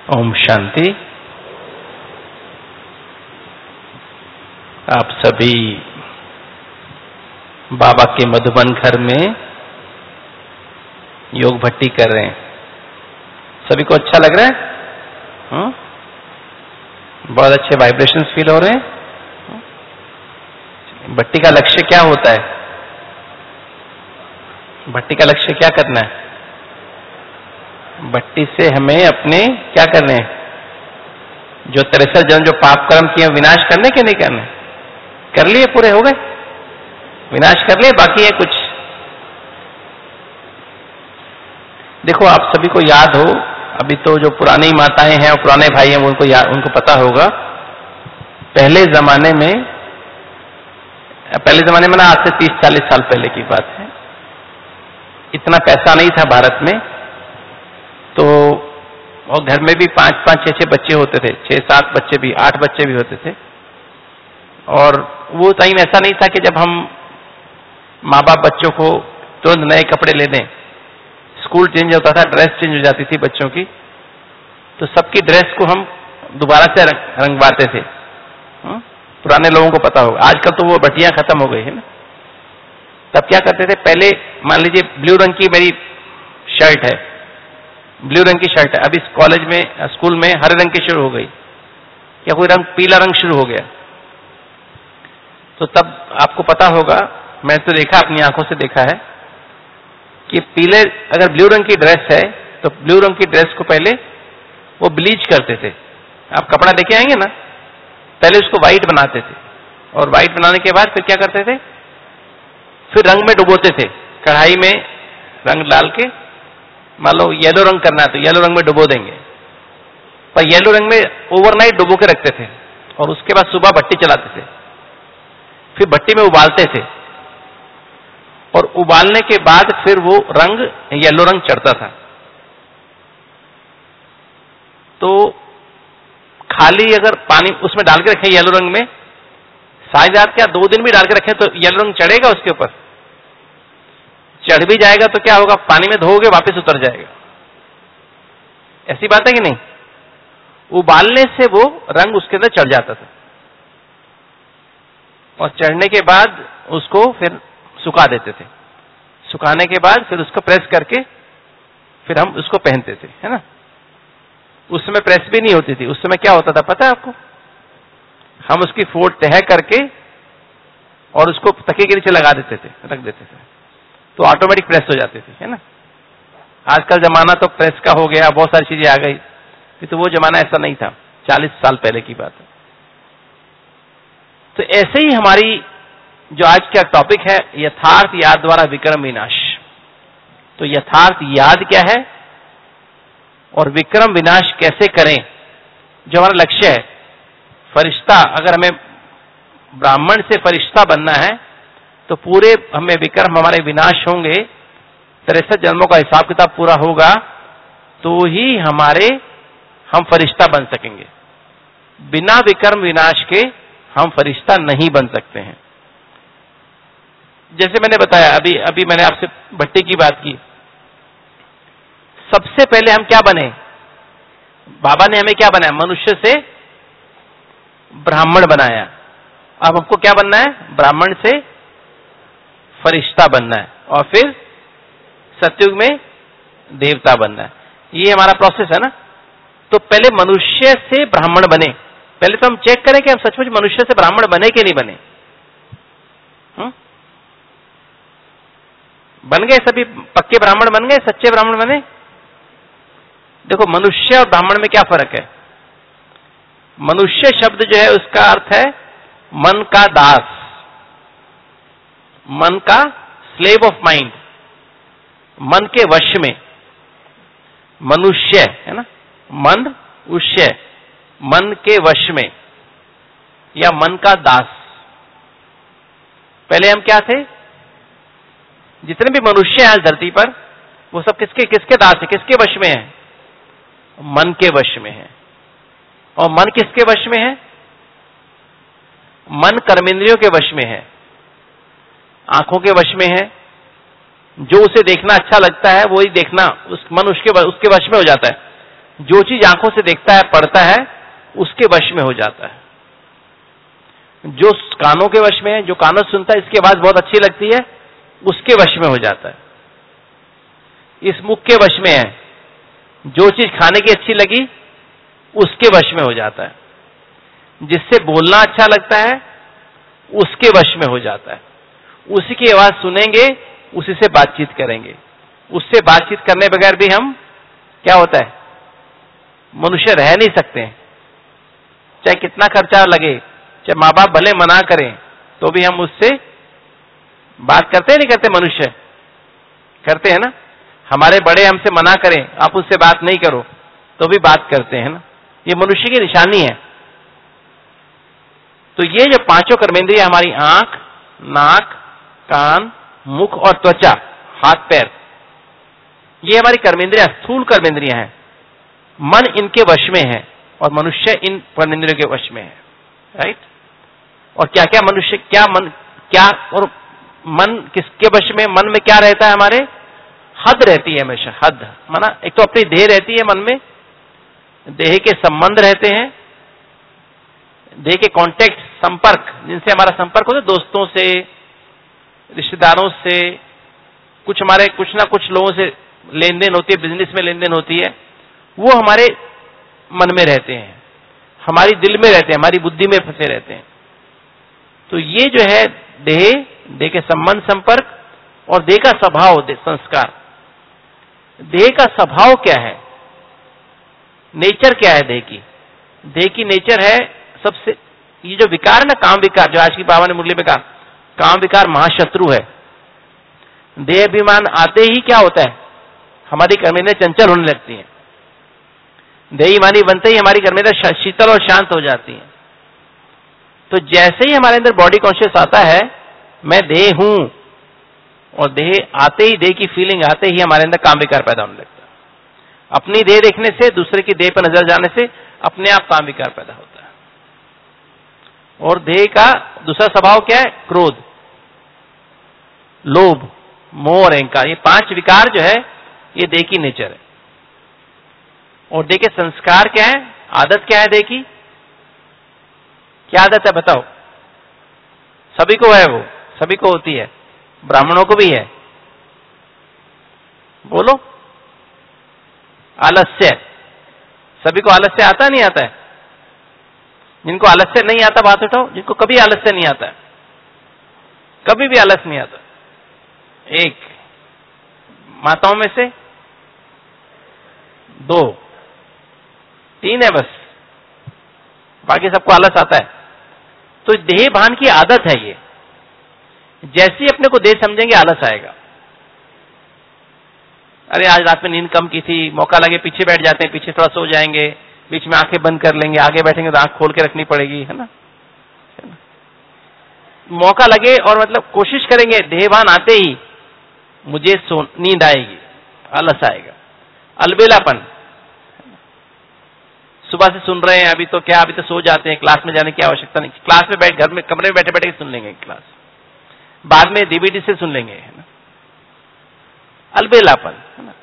ओम शांति। आप सभी बाबा के मधुबन घर में योग भट्टी कर रहे हैं। सभी को अच्छा लग रहा है? बहुत अच्छे वाइब्रेशंस फील हो रहे हैं। भट्टी का लक्ष्य क्या होता है? भट्टी का लक्ष्य क्या करना है? भट्टी से हमें अपने क्या करने हैं? जो 63 जन्म जो पाप कर्म किए विनाश करने के नहीं करने? कर लिए, पूरे हो गए, विनाश कर लिए, बाकी है कुछ। देखो, आप सभी को याद हो, अभी तो जो पुरानी माताएं हैं और पुराने भाई हैं उनको पता होगा। पहले जमाने में ना, आज से 30-40 साल पहले की बात है, इतना पैसा नहीं था भारत में, तो और घर में भी 5-5, 6-6 बच्चे होते थे, 6-7 बच्चे भी, 8 बच्चे भी होते थे। और वो टाइम ऐसा नहीं था कि जब हम माँ बाप बच्चों को तुरंत नए कपड़े ले दें। स्कूल चेंज होता था, ड्रेस चेंज हो जाती थी बच्चों की, तो सबकी ड्रेस को हम दोबारा से रंगवाते थे। पुराने लोगों को पता होगा। आजकल तो वो भट्टियां खत्म हो गई है ना। तब क्या करते थे? पहले मान लीजिए ब्लू रंग की मेरी शर्ट है, ब्लू रंग की शर्ट है, अभी कॉलेज में, स्कूल में हरे रंग की शुरू हो गई, या कोई रंग पीला रंग शुरू हो गया, तो तब आपको पता होगा, मैंने तो देखा, अपनी आंखों से देखा है कि पीले, अगर ब्लू रंग की ड्रेस है तो ब्लू रंग की ड्रेस को पहले वो ब्लीच करते थे। आप कपड़ा देखे आएंगे ना, पहले उसको व्हाइट बनाते थे, और व्हाइट बनाने के बाद फिर क्या करते थे? फिर रंग में डुबोते थे, कढ़ाई में रंग डाल के। मान लो येलो रंग करना है तो येलो रंग में डुबो देंगे, पर येलो रंग में ओवरनाइट डुबो के रखते थे, और उसके बाद सुबह भट्टी चलाते थे, फिर भट्टी में उबालते थे, और उबालने के बाद फिर वो रंग येलो रंग चढ़ता था। तो खाली अगर पानी उसमें डाल के रखें येलो रंग में, सारी रात क्या 2 दिन भी डाल के रखें तो येलो रंग चढ़ेगा उसके ऊपर? चढ़ भी जाएगा तो क्या होगा? पानी में धोओगे वापस उतर जाएगा। ऐसी बात है कि नहीं? उबालने से वो रंग उसके अंदर चढ़ जाता था, और चढ़ने के बाद उसको फिर सुखा देते थे। सुखाने के बाद फिर उसको प्रेस करके फिर हम उसको पहनते थे, है ना। उस समय प्रेस भी नहीं होती थी। उस समय क्या होता था पता है आपको? हम उसकी फोल्ड तह करके और उसको तकिए के नीचे लगा देते थे, रख देते थे, तो ऑटोमेटिक प्रेस हो जाती थी, है ना। आजकल जमाना तो प्रेस का हो गया, बहुत सारी चीजें आ गई, तो वो जमाना ऐसा नहीं था, 40 साल पहले की बात है। तो ऐसे ही हमारी जो आज का टॉपिक है, यथार्थ याद द्वारा विक्रम विनाश। तो यथार्थ याद क्या है और विक्रम विनाश कैसे करें, जो हमारा लक्ष्य है। फरिश्ता, अगर हमें ब्राह्मण से फरिश्ता बनना है तो पूरे हमें विक्रम, हमारे विनाश होंगे, 63 जन्मों का हिसाब किताब पूरा होगा, तो ही हम फरिश्ता बन सकेंगे। बिना विक्रम विनाश के हम फरिश्ता नहीं बन सकते हैं। जैसे मैंने बताया, अभी मैंने आपसे भट्टी की बात की। सबसे पहले हम क्या बने? बाबा ने हमें क्या बनाया? मनुष्य से ब्राह्मण बनाया। अब हमको क्या बनना है? ब्राह्मण से फरिश्ता बनना है, और फिर सतयुग में देवता बनना है। ये हमारा प्रोसेस है ना। तो पहले मनुष्य से ब्राह्मण बने। पहले तो हम चेक करें कि हम सचमुच मनुष्य से ब्राह्मण बने कि नहीं बने। बन गए? सभी पक्के ब्राह्मण बन गए? सच्चे ब्राह्मण बने? देखो, मनुष्य और ब्राह्मण में क्या फर्क है? मनुष्य शब्द जो है उसका अर्थ है मन का दास, मन का स्लेव ऑफ माइंड, मन के वश में। मनुष्य है ना, मन उष्य, मन के वश में, या मन का दास। पहले हम क्या थे? जितने भी मनुष्य हैं धरती पर, वो सब किसके दास है? किसके वश में है? मन के वश में है। और मन किसके वश में है? मन कर्मेंद्रियों के वश में है, आंखों के वश में है। जो उसे देखना अच्छा लगता है वही देखना, उसके वश में हो जाता है। जो चीज आंखों से देखता है, पढ़ता है, उसके वश में हो जाता है। जो कानों के वश में है, जो कानों से सुनता है, इसकी आवाज बहुत अच्छी लगती है, उसके वश में हो जाता है। इस मुख के वश में है, जो चीज खाने की अच्छी लगी उसके वश में हो जाता है। जिससे बोलना अच्छा लगता है उसके वश में हो जाता है। उसी की आवाज सुनेंगे, उसी से बातचीत करेंगे। उससे बातचीत करने बगैर भी हम, क्या होता है, मनुष्य रह नहीं सकते हैं। चाहे कितना खर्चा लगे, चाहे माँ बाप भले मना करें, तो भी हम उससे बात करते हैं, नहीं करते? मनुष्य करते हैं ना। हमारे बड़े हमसे मना करें, आप उससे बात नहीं करो, तो भी बात करते हैं ना। ये मनुष्य की निशानी है। तो ये जो पांचों कर्मेंद्रिय हमारी आंख, नाक, कान, मुख और त्वचा, हाथ पैर, ये हमारी कर्मेंद्रिय, स्थूल कर्मेंद्रिय हैं। मन इनके वश में है और मनुष्य इन कर्मेंद्रियों के वश में है। राइट? और क्या क्या मनुष्य, क्या मन, क्या और मन किसके वश में? मन में क्या रहता है? हमारे हद रहती है हमेशा। हद माना एक तो अपनी देह रहती है, मन में देह के संबंध रहते हैं, देह के कॉन्टेक्ट, संपर्क, जिनसे हमारा संपर्क होता है, दोस्तों से, रिश्तेदारों से, कुछ हमारे कुछ ना कुछ लोगों से लेन देन होती है, बिजनेस में लेन देन होती है, वो हमारे मन में रहते हैं, हमारी दिल में रहते हैं, हमारी बुद्धि में फंसे रहते हैं। तो ये जो है देह के संबंध, संपर्क, और देह का स्वभाव, संस्कार। देह का स्वभाव क्या है? नेचर क्या है देह की? देह की नेचर है सबसे, ये जो विकार है ना, काम विकार, जो आज की बाबा ने मुरली में कहा, काम विकार महाशत्रु है। देह अभिमान आते ही क्या होता है? हमारी कर्मेंद्रियां चंचल होने लगती हैं। देहाभिमानी बनते ही हमारी कर्मेंद्रियां शीतल और शांत हो जाती हैं। तो जैसे ही हमारे अंदर बॉडी कॉन्शियस आता है, मैं देह हूं, और देह आते ही, देह की फीलिंग आते ही हमारे अंदर काम विकार पैदा होने लगता है। अपनी देह देखने से, दूसरे की देह पर नजर जाने से अपने आप काम विकार पैदा होता है। और देह का दूसरा स्वभाव क्या है? क्रोध, लोभ, मोह और अहंकार। ये पांच विकार जो है, ये देह की नेचर है। और देह के संस्कार क्या है? आदत क्या है देह की? क्या आदत है बताओ? सभी को है, वो सभी को होती है, ब्राह्मणों को भी है। बोलो। आलस्य। सभी को आलस्य आता नहीं आता है? जिनको आलस्य नहीं आता बात उठाओ, जिनको कभी आलस्य नहीं आता है, कभी भी आलस्य नहीं आता। एक माताओं में से 2 3 है बस, बाकी सबको आलस आता है। तो देह भान की आदत है ये। जैसे ही अपने को देह समझेंगे, आलस आएगा। अरे आज रात में नींद कम की थी, मौका लगे पीछे बैठ जाते हैं, पीछे थोड़ा सो जाएंगे, बीच में आंखें बंद कर लेंगे, आगे बैठेंगे तो आंख खोल के रखनी पड़ेगी, है ना। मौका लगे और मतलब कोशिश करेंगे, देहभान आते ही मुझे नींद आएगी, आलस आएगा, अलबेलापन। सुबह से सुन रहे हैं, अभी तो क्या, अभी तो सो जाते हैं, क्लास में जाने की आवश्यकता नहीं, क्लास में बैठ, घर में कमरे में बैठे बैठे सुन लेंगे क्लास, बाद में डीवीडी से सुन लेंगे, है ना। अलबेलापन, है ना।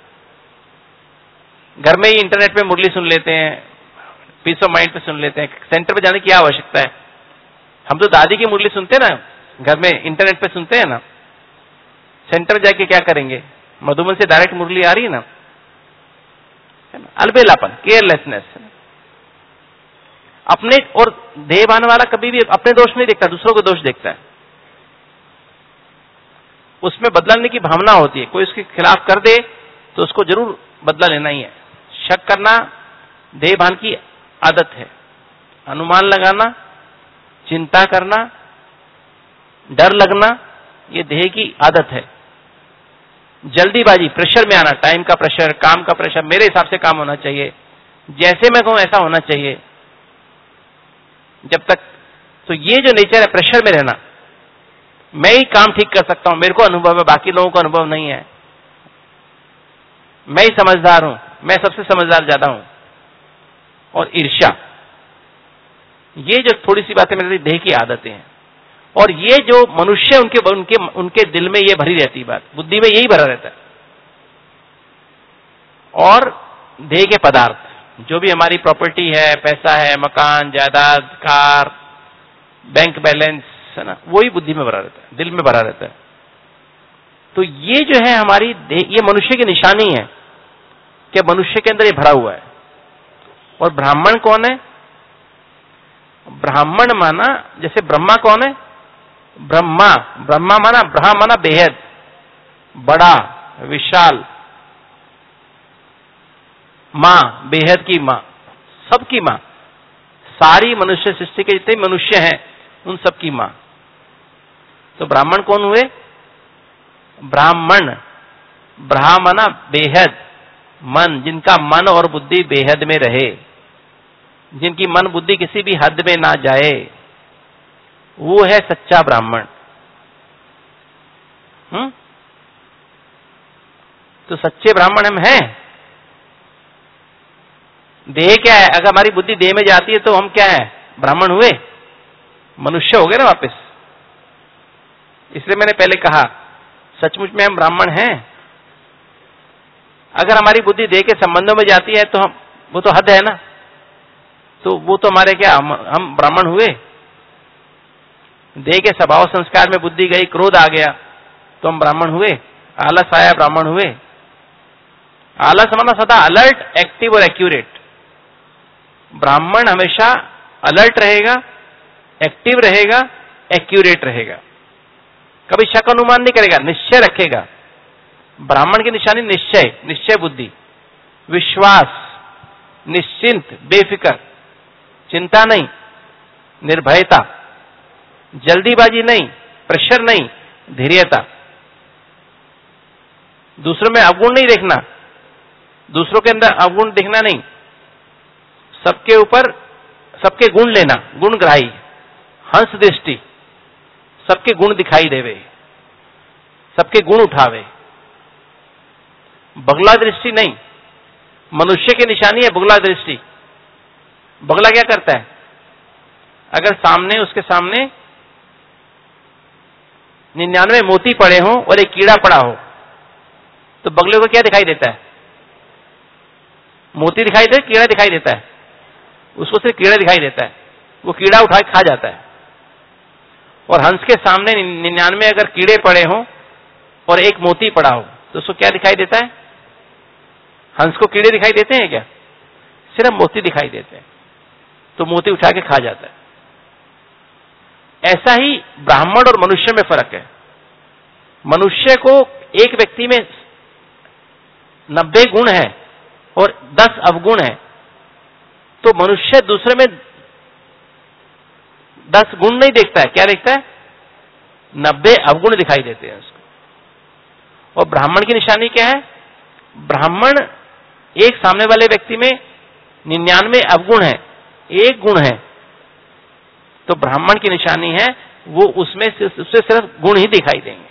घर में ही इंटरनेट पे मुरली सुन लेते हैं, पीस ऑफ माइंड पे सुन लेते हैं, सेंटर पे जाने की आवश्यकता है। हम तो दादी की मुरली सुनते हैं ना, घर में इंटरनेट पे सुनते हैं ना, सेंटर जाके क्या करेंगे? मधुबन से डायरेक्ट मुरली आ रही है ना, है ना। अलबेलापन, केयरलेसनेस। अपने और देहभान वाला कभी भी अपने दोष नहीं देखता, दूसरों को दोष देखता है। उसमें बदला लेने की भावना होती है, कोई उसके खिलाफ कर दे तो उसको जरूर बदला लेना ही है। शक करना देहभान की आदत है, अनुमान लगाना, चिंता करना, डर लगना, ये देह की आदत है। जल्दीबाजी, प्रेशर में आना, टाइम का प्रेशर, काम का प्रेशर, मेरे हिसाब से काम होना चाहिए, जैसे मैं कहूं ऐसा होना चाहिए। जब तक तो ये जो नेचर है, प्रेशर में रहना, मैं ही काम ठीक कर सकता हूं, मेरे को अनुभव है, बाकी लोगों को अनुभव नहीं है, मैं ही समझदार हूं, मैं सबसे समझदार ज्यादा हूं। और ईर्ष्या, ये जो थोड़ी सी बातें मेरी देह की आदतें हैं, और ये जो मनुष्य उनके दिल में ये भरी रहती है बात, बुद्धि में यही भरा रहता है। और देह के पदार्थ, जो भी हमारी प्रॉपर्टी है, पैसा है, मकान, जायदाद, कार, बैंक बैलेंस, है ना, वही बुद्धि में भरा रहता है, दिल में भरा रहता है। तो ये जो है हमारी ये मनुष्य की निशानी है कि मनुष्य के अंदर ये भरा हुआ है। और ब्राह्मण कौन है? ब्राह्मण माना, जैसे ब्रह्मा कौन है? ब्रह्मा, ब्रह्मा माना, ब्रह्मा माना बेहद, बड़ा, विशाल, मां, बेहद की मां, सबकी मां, सारी मनुष्य सृष्टि के जितने मनुष्य हैं उन सबकी मां। तो ब्राह्मण कौन हुए? ब्राह्मण, ब्राह्मणा बेहद, मन, जिनका मन और बुद्धि बेहद में रहे, जिनकी मन बुद्धि किसी भी हद में ना जाए, वो है सच्चा ब्राह्मण। तो सच्चे ब्राह्मण हम हैं। देह क्या है? अगर हमारी बुद्धि देह में जाती है तो हम क्या है? ब्राह्मण हुए, मनुष्य हो गए ना वापस। इसलिए मैंने पहले कहा सचमुच में हम ब्राह्मण हैं। अगर हमारी बुद्धि देह के संबंधों में जाती है तो हम, वो तो हद है ना, तो वो तो हमारे क्या, हम ब्राह्मण हुए। देह के स्वभाव संस्कार में बुद्धि गई, क्रोध आ गया तो हम ब्राह्मण हुए, आलस आया ब्राह्मण हुए। आलस माना सदा अलर्ट, एक्टिव और एक्यूरेट। ब्राह्मण हमेशा अलर्ट रहेगा, एक्टिव रहेगा, एक्यूरेट रहेगा, कभी शक अनुमान नहीं करेगा, निश्चय रखेगा। ब्राह्मण की निशानी निश्चय, निश्चय बुद्धि, विश्वास, निश्चिंत, बेफिक्र, चिंता नहीं, निर्भयता, जल्दीबाजी नहीं, प्रेशर नहीं, धैर्यता। दूसरों में अवगुण नहीं देखना, दूसरों के अंदर अवगुण देखना नहीं, सबके ऊपर सबके गुण लेना, गुणग्राही, हंस दृष्टि, सबके गुण दिखाई देवे, सबके गुण उठावे। बगला दृष्टि नहीं, मनुष्य की निशानी है बगला दृष्टि। बगला क्या करता है? अगर सामने, उसके सामने 99 मोती पड़े हों और एक कीड़ा पड़ा हो तो बगले को क्या दिखाई देता है? मोती दिखाई दे, कीड़ा दिखाई देता है? उसको सिर्फ कीड़ा दिखाई देता है, वो कीड़ा उठा के खा जाता है। और हंस के सामने 99 अगर कीड़े पड़े हों और एक मोती पड़ा हो तो उसको क्या दिखाई देता है? हंस को कीड़े दिखाई देते हैं क्या? सिर्फ मोती दिखाई देते हैं, तो मोती उठा के खा जाता है। ऐसा ही ब्राह्मण और मनुष्य में फर्क है। मनुष्य को एक व्यक्ति में 90 गुण है और 10 अवगुण है, तो मनुष्य दूसरे में 10 गुण नहीं देखता है, क्या देखता है? 90 अवगुण दिखाई देते हैं उसको। और ब्राह्मण की निशानी क्या है? ब्राह्मण एक सामने वाले व्यक्ति में 99 अवगुण है, एक गुण है, तो ब्राह्मण की निशानी है वो उसमें उससे सिर्फ गुण ही दिखाई देंगे।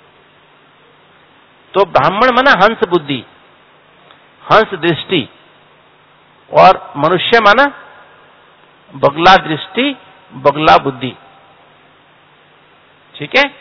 तो ब्राह्मण माना हंस बुद्धि, हंस दृष्टि, और मनुष्य माना बगला दृष्टि, बगला बुद्धि। ठीक है?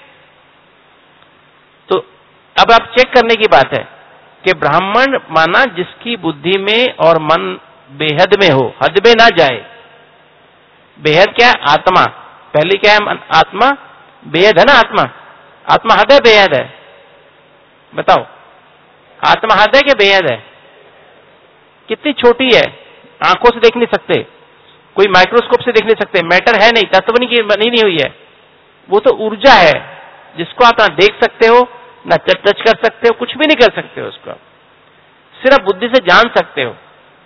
तो अब आप चेक करने की बात है कि ब्राह्मण माना जिसकी बुद्धि में और मन बेहद में हो, हद में ना जाए। बेहद क्या है? आत्मा। पहली क्या है? आत्मा। बेहद है ना आत्मा? आत्मा हद है, बेहद है? बताओ, आत्मा हद है कि बेहद है? कितनी छोटी है, आंखों से देख नहीं सकते, कोई माइक्रोस्कोप से देख नहीं सकते, मैटर है नहीं, तत्व नहीं बनी नहीं हुई है। वो तो ऊर्जा है जिसको आप ना देख सकते हो, ना टच कर सकते हो, कुछ भी नहीं कर सकते हो उसको, सिर्फ बुद्धि से जान सकते हो।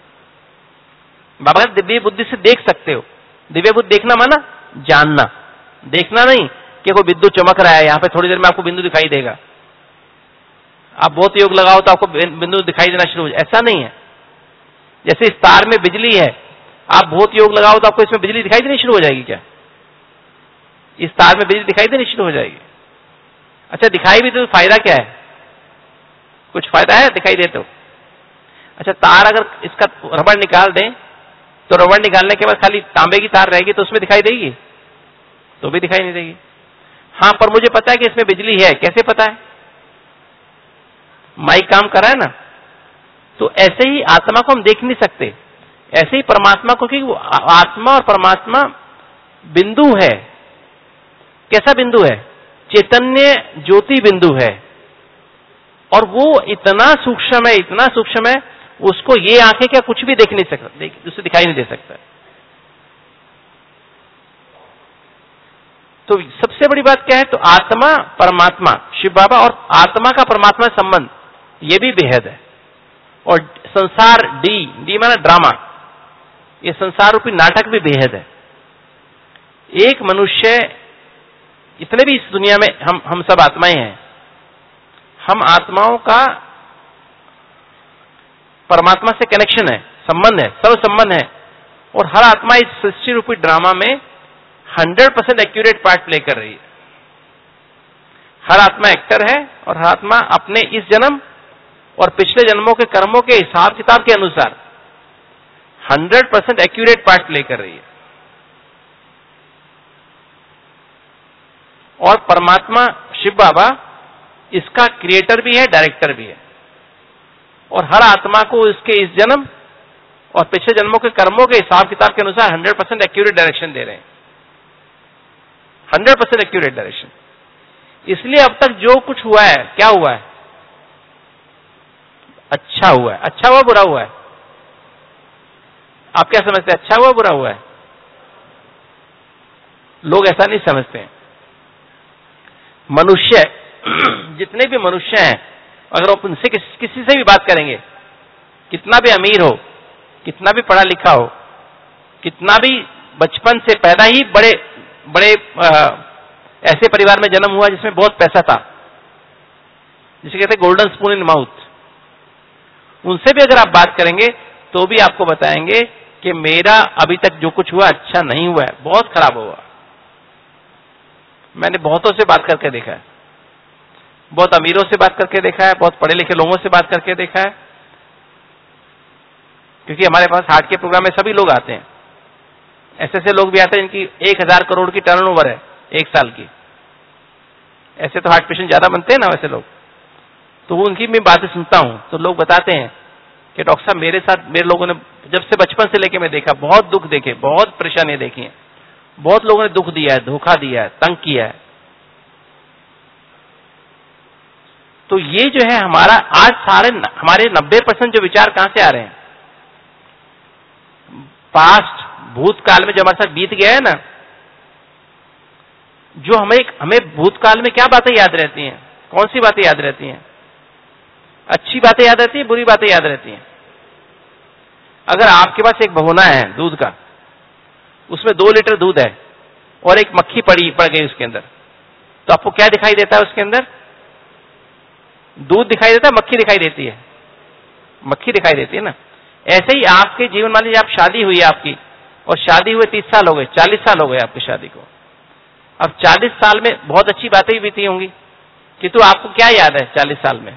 बाबा दिव्य बुद्धि से देख सकते हो। दिव्य बुद्धि देखना माना जानना, देखना नहीं कि कोई बिंदु चमक रहा है, यहां पे थोड़ी देर में आपको बिंदु दिखाई देगा। आप बहुत योग लगाओ तो आपको बिंदु दिखाई देना शुरू हो जाए, ऐसा नहीं है। जैसे इस तार में बिजली है, आप बहुत योग लगाओ तो आपको इसमें बिजली दिखाई देनी शुरू हो जाएगी क्या? इस तार में बिजली दिखाई देनी शुरू हो जाएगी। अच्छा, दिखाई भी तो फायदा क्या है? कुछ फायदा है दिखाई दे तो? अच्छा, तार अगर इसका रबड़ निकाल दें तो रबड़ निकालने के बाद खाली तांबे की तार रहेगी तो उसमें दिखाई देगी? तो भी दिखाई नहीं देगी। हाँ, पर मुझे पता है कि इसमें बिजली है। कैसे पता है? माइक काम कर रहा है ना। तो ऐसे ही आत्मा को हम देख नहीं सकते, ऐसे ही परमात्मा को, क्योंकि वो आत्मा और परमात्मा बिंदु है। कैसा बिंदु है? चैतन्य ज्योति बिंदु है, और वो इतना सूक्ष्म है, इतना सूक्ष्म है, उसको ये आंखें क्या कुछ भी देख नहीं सकता, उसे दिखाई नहीं दे सकता। तो सबसे बड़ी बात क्या है? तो आत्मा परमात्मा, शिव बाबा और आत्मा का परमात्मा संबंध, ये भी बेहद है। और संसार, डी माना ड्रामा, ये संसार रूपी नाटक भी बेहद है। एक मनुष्य, इतने भी इस दुनिया में हम सब आत्माएं हैं, हम आत्माओं का परमात्मा से कनेक्शन है, संबंध है, सर्व संबंध है, और हर आत्मा इस सृष्टि रूपी ड्रामा में 100% एक्यूरेट पार्ट प्ले कर रही है। हर आत्मा एक्टर है, और हर आत्मा अपने इस जन्म और पिछले जन्मों के कर्मों के हिसाब किताब के अनुसार 100% एक्यूरेट पार्ट प्ले कर रही है। और परमात्मा शिव बाबा इसका क्रिएटर भी है, डायरेक्टर भी है, और हर आत्मा को इसके इस जन्म और पिछले जन्मों के कर्मों के हिसाब किताब के अनुसार 100% एक्यूरेट डायरेक्शन दे रहे हैं। 100% एक्यूरेट डायरेक्शन। इसलिए अब तक जो कुछ हुआ है, क्या हुआ है? अच्छा हुआ है। अच्छा हुआ, बुरा हुआ है? आप क्या समझते हैं? अच्छा हुआ, बुरा हुआ है? लोग ऐसा नहीं समझते हैं। मनुष्य, जितने भी मनुष्य हैं, अगर आप उनसे किसी से भी बात करेंगे, कितना भी अमीर हो, कितना भी पढ़ा लिखा हो, कितना भी बचपन से पैदा ही बड़े ऐसे परिवार में जन्म हुआ जिसमें बहुत पैसा था, जिसे कहते हैं गोल्डन स्पून इन माउथ, उनसे भी अगर आप बात करेंगे तो भी आपको बताएंगे कि मेरा अभी तक जो कुछ हुआ अच्छा नहीं हुआ है, बहुत खराब हुआ। मैंने बहुतों से बात करके देखा है, बहुत अमीरों से बात करके देखा है, बहुत पढ़े लिखे लोगों से बात करके देखा है, क्योंकि हमारे पास हार्ट के प्रोग्राम में सभी लोग आते हैं। ऐसे ऐसे लोग भी आते हैं जिनकी 1000 करोड़ की टर्नओवर है एक साल की। ऐसे तो हार्ट पेशेंट ज्यादा बनते हैं ना वैसे लोग, तो उनकी मैं बातें सुनता हूं, तो लोग बताते हैं कि डॉक्टर साहब मेरे लोगों ने जब से बचपन से लेके मैं देखा, बहुत दुख देखे, बहुत परेशानियां देखी हैं, बहुत लोगों ने दुख दिया है, धोखा दिया है, तंग किया है। तो ये जो है हमारा आज हमारे 90% जो विचार कहां से आ रहे हैं? पास्ट, भूतकाल में जो हमारे साथ बीत गया है ना, जो हमें भूतकाल में क्या बातें याद रहती हैं? कौन सी बातें याद रहती हैं? अच्छी बातें याद रहती हैं, बुरी बातें याद रहती हैं। अगर आपके पास एक भगोना है दूध का, उसमें 2 लीटर दूध है और एक मक्खी पड़ गई उसके अंदर, तो आपको क्या दिखाई देता है उसके अंदर? दूध दिखाई देता है, मक्खी दिखाई देती है? मक्खी दिखाई देती है ना। ऐसे ही आपके जीवन, मान लीजिए आप शादी हुई है आपकी, और शादी हुए 30 साल हो गए, 40 साल हो गए आपकी शादी को। अब 40 साल में बहुत अच्छी बातें भी बीती होंगी, किंतु आपको क्या याद है 40 साल में?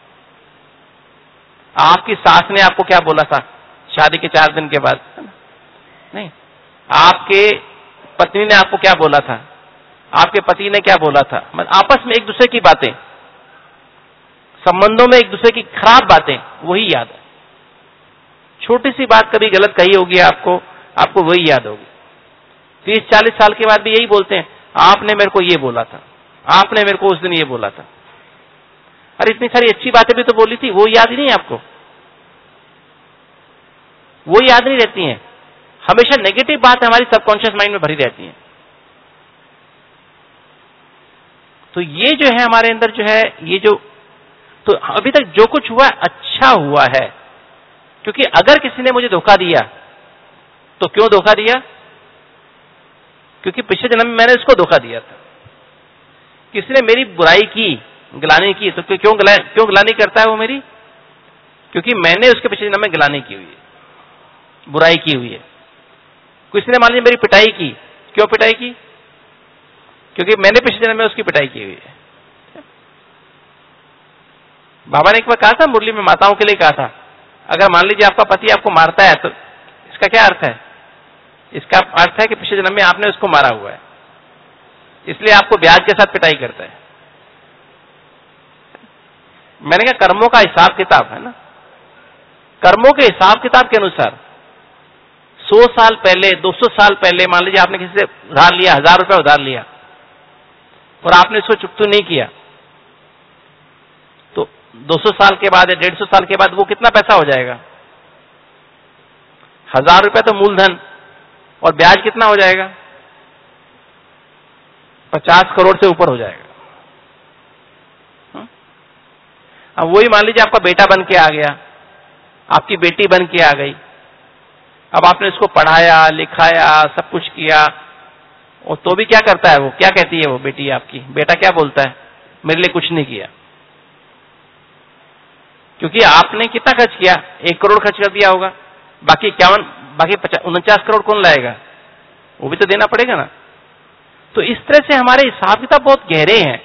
आपकी सास ने आपको क्या बोला था शादी के 4 दिन के बाद? नहीं। आपके पत्नी ने आपको क्या बोला था? आपके पति ने क्या बोला था? मतलब आपस में एक दूसरे की बातें, संबंधों में एक दूसरे की खराब बातें, वही याद है। छोटी सी बात कभी गलत कही होगी आपको वही याद होगी। 30-40 साल के बाद भी यही बोलते हैं, आपने मेरे को ये बोला था, आपने मेरे को उस दिन ये बोला था। अरे इतनी सारी अच्छी बातें भी तो बोली थी, वो याद ही नहीं आपको? वो याद नहीं रहती हैं। हमेशा नेगेटिव बातें हमारी सबकॉन्शियस माइंड में भरी रहती हैं। तो ये जो है हमारे अंदर जो है, ये जो, तो अभी तक जो कुछ हुआ अच्छा हुआ है, क्योंकि अगर किसी ने मुझे धोखा दिया, तो क्यों धोखा दिया? क्योंकि पिछले जन्म में मैंने उसको धोखा दिया था। किसी ने मेरी बुराई की, गिलानी की, तो क्यों गिलानी करता है वो मेरी? क्योंकि मैंने उसके पिछले जन्म में गिलानी की हुई है, बुराई की हुई है। किसी ने मान लीजिए मेरी पिटाई की, क्यों पिटाई की? क्योंकि मैंने पिछले जन्म में उसकी पिटाई की हुई है। बाबा ने एक बार कहा था, मुरली में माताओं के लिए कहा था, अगर मान लीजिए आपका पति आपको मारता है, तो इसका क्या अर्थ है? इसका अर्थ है कि पिछले जन्म में आपने उसको मारा हुआ है, इसलिए आपको ब्याज के साथ पिटाई करता है। मैंने कहा कर्मों का हिसाब किताब है ना, कर्मों के हिसाब किताब के अनुसार 100 साल पहले, 200 साल पहले मान लीजिए आपने किसी से उधार लिया, 1000 रुपया उधार लिया और आपने इसको चुकता नहीं किया, तो 200 साल के बाद या 150 साल के बाद वो कितना पैसा हो जाएगा? 1000 रुपया तो मूलधन, और ब्याज कितना हो जाएगा? 50 करोड़ से ऊपर हो जाएगा। अब वही मान लीजिए आपका बेटा बन के आ गया, आपकी बेटी बन के आ गई, अब आपने उसको पढ़ाया लिखाया सब कुछ किया, और तो भी क्या करता है वो, क्या कहती है वो बेटी आपकी, बेटा क्या बोलता है? मेरे लिए कुछ नहीं किया। क्योंकि आपने कितना खर्च किया? 1 करोड़ खर्च कर दिया होगा, बाकी 49 करोड़ कौन लाएगा? वो भी तो देना पड़ेगा ना। तो इस तरह से हमारे हिसाब किताब बहुत गहरे हैं,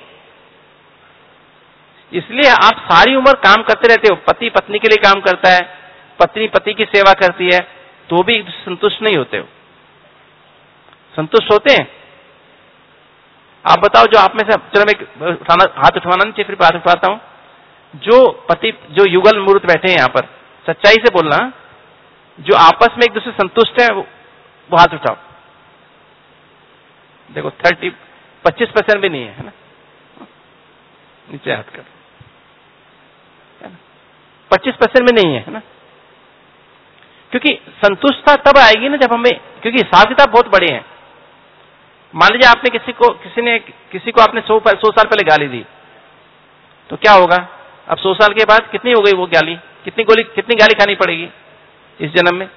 इसलिए आप सारी उम्र काम करते रहते हो। पति पत्नी के लिए काम करता है, पत्नी पति की सेवा करती है, तो भी संतुष्ट नहीं होते हो। संतुष्ट होते हैं? आप बताओ, जो आप में से, चलो मैं हाथ उठवाना नहीं चाहिए, फिर हाथ उठवाता हूं, जो पति, जो युगल मूर्त बैठे हैं यहां पर, सच्चाई से बोलना, जो आपस में एक दूसरे संतुष्ट है, वो हाथ उठाओ। देखो 25% भी नहीं है ना? नीचे हाथ कर, 25% में नहीं है ना? क्योंकि संतुष्टता तब आएगी ना जब हमें, क्योंकि हिसाब किताब बहुत बड़े हैं। मान लीजिए आपने किसी को आपने 100 साल पहले गाली दी, तो क्या होगा? अब 100 साल के बाद कितनी हो गई वो गाली? कितनी गाली खानी पड़ेगी इस जन्म में?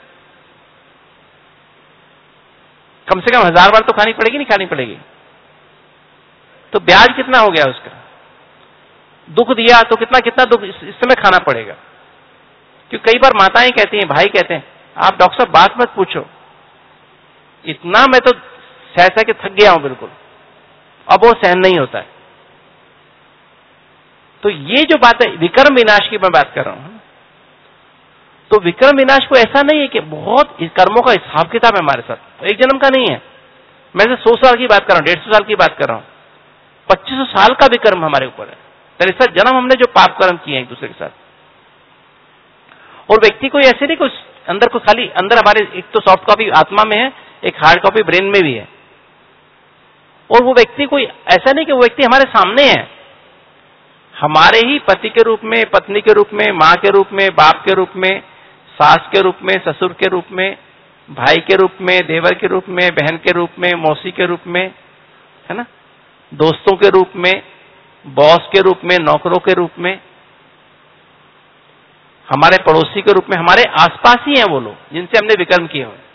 कम से कम 1000 बार तो खानी पड़ेगी, नहीं खानी पड़ेगी? तो ब्याज कितना हो गया उसका? दुख दिया तो कितना दुख इस समय खाना पड़ेगा। क्योंकि कई बार माताएं कहती हैं, भाई कहते हैं, आप डॉक्टर साहब बात मत पूछो, इतना मैं तो सह के थक गया हूं बिल्कुल, अब वो सहन नहीं होता है। तो ये जो बात है, विक्रम विनाश की मैं बात कर रहा हूं, तो विक्रम विनाश को ऐसा नहीं है कि बहुत कर्मों का हिसाब किताब है हमारे साथ, तो एक जन्म का नहीं है। मैं 100 साल की बात कर रहा हूं, 150 साल की बात कर रहा हूं, 2500 साल का भी कर्म हमारे ऊपर है। 63 जन्म हमने जो पाप कर्म किए हैं एक दूसरे के साथ। और व्यक्ति को ऐसे नहीं, कुछ अंदर को खाली अंदर हमारे एक तो सॉफ्ट कॉपी आत्मा में है, एक हार्ड कॉपी ब्रेन में भी है। और वो व्यक्ति कोई ऐसा नहीं कि वो व्यक्ति हमारे सामने है, हमारे ही पति के रूप में, पत्नी के रूप में, मां के रूप में, बाप के रूप में, सास के रूप में, ससुर के रूप में, भाई के रूप में, देवर के रूप में, बहन के रूप में, मौसी के रूप में, है ना, दोस्तों के रूप में, बॉस के रूप में, नौकरों के रूप में, हमारे पड़ोसी के रूप में, हमारे आसपास ही हैं वो लोग जिनसे हमने विकर्म किए हुए।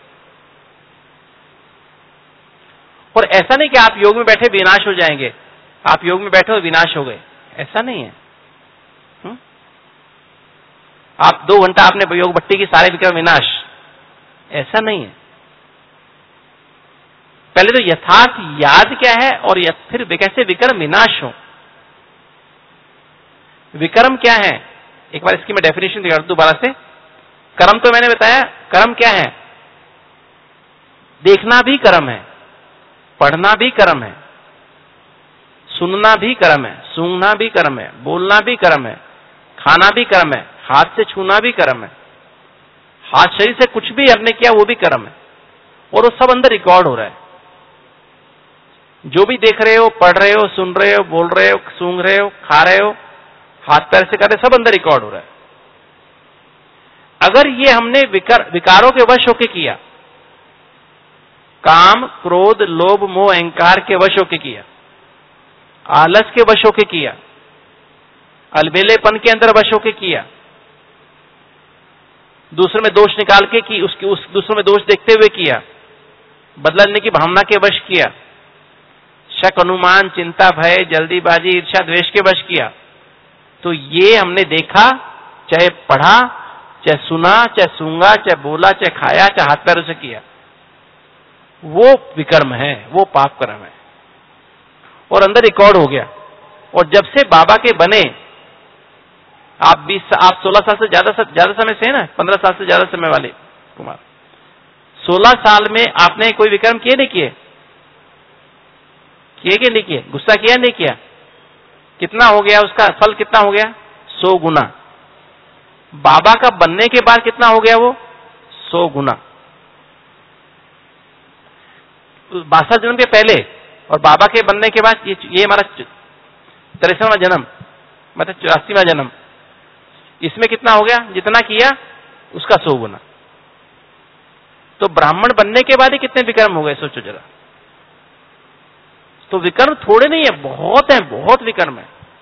और ऐसा नहीं कि आप योग में बैठे विनाश हो जाएंगे, आप योग में बैठे और विनाश हो गए, ऐसा नहीं है। आप 2 घंटा आपने योग भट्टी की, सारे विक्रम विनाश, ऐसा नहीं है। पहले तो यथार्थ याद क्या है और फिर कैसे विक्रम विनाश हो। विक्रम क्या है, एक बार इसकी मैं डेफिनेशन दिखा दूं दोबारा से। कर्म तो मैंने बताया, कर्म क्या है? देखना भी कर्म है, पढ़ना भी कर्म है, सुनना भी कर्म है, सूंघना भी कर्म है, बोलना भी कर्म है, खाना भी कर्म है, हाथ से छूना भी कर्म है, हाथ शरीर से कुछ भी हमने किया वो भी कर्म है। और वो सब अंदर रिकॉर्ड हो रहा है। जो भी देख रहे हो, पढ़ रहे हो, सुन रहे हो, बोल रहे हो, सूंघ रहे हो, खा रहे हो, हाथ पैर से कर रहे, सब अंदर रिकॉर्ड हो रहा है। अगर ये हमने विकारों के वश होके किया, काम, क्रोध, लोभ, मोह, अहंकार के वश होके किया, आलस के वश होके किया, अलबेलेपन के अंदर वश होके किया, दूसरे में दोष निकाल के की, उस दूसरे में दोष देखते हुए किया, बदला लेने की भावना के वश किया, शक, अनुमान, चिंता, भय, जल्दीबाजी, ईर्ष्या, द्वेष के वश किया, तो ये हमने देखा, चाहे पढ़ा, चाहे सुना, चाहे सूंघा, चाहे बोला, चाहे खाया, चाहे हाथ पैरों से किया, वो विकर्म है, वो पाप कर्म है और अंदर रिकॉर्ड हो गया। और जब से बाबा के बने, आप 16 साल से ज्यादा समय से है ना, 15 साल से ज्यादा समय वाले कुमार, 16 साल में आपने कोई विकर्म किए नहीं किए? किए कि नहीं किए? गुस्सा किया नहीं किया? कितना हो गया उसका फल, कितना हो गया? 100 गुना। बाबा का बनने के बाद कितना हो गया वो? 100 गुना। 62 जन्म के पहले और बाबा के बनने के बाद ये हमारा 63वां जन्म, मतलब 84वां जन्म। इसमें कितना हो गया? जितना किया उसका 100 गुना। तो ब्राह्मण बनने के बाद ही कितने विक्रम हो गए, सोचो जरा। तो विक्रम थोड़े नहीं है, बहुत है, बहुत विक्रम है।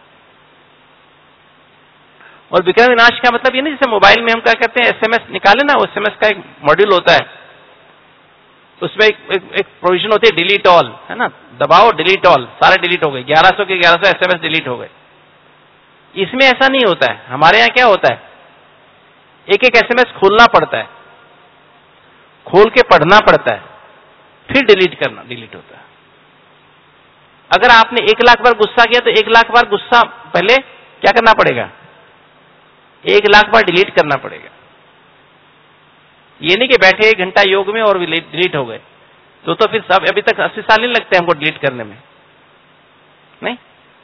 और विक्रम विनाश का मतलब ये नहीं जैसे मोबाइल में हम क्या करते हैं, SMS निकाले ना, SMS का एक मॉड्यूल होता है, उसमें एक प्रोविजन होती है डिलीट ऑल, है ना, दबाओ डिलीट ऑल, सारे डिलीट हो गए, 1100 के 1100 SMS डिलीट हो गए। इसमें ऐसा नहीं होता है। हमारे यहाँ क्या होता है, एक एक SMS खोलना पड़ता है, खोल के पढ़ना पड़ता है, फिर डिलीट होता है। अगर आपने 1 लाख बार गुस्सा किया तो 1 लाख बार गुस्सा पहले क्या करना पड़ेगा, 1 लाख बार डिलीट करना पड़ेगा। ये नहीं कि बैठे 1 घंटा योग में और डिलीट हो गए, तो फिर सब अभी तक 80 साल नहीं लगते हमको डिलीट करने में, नहीं?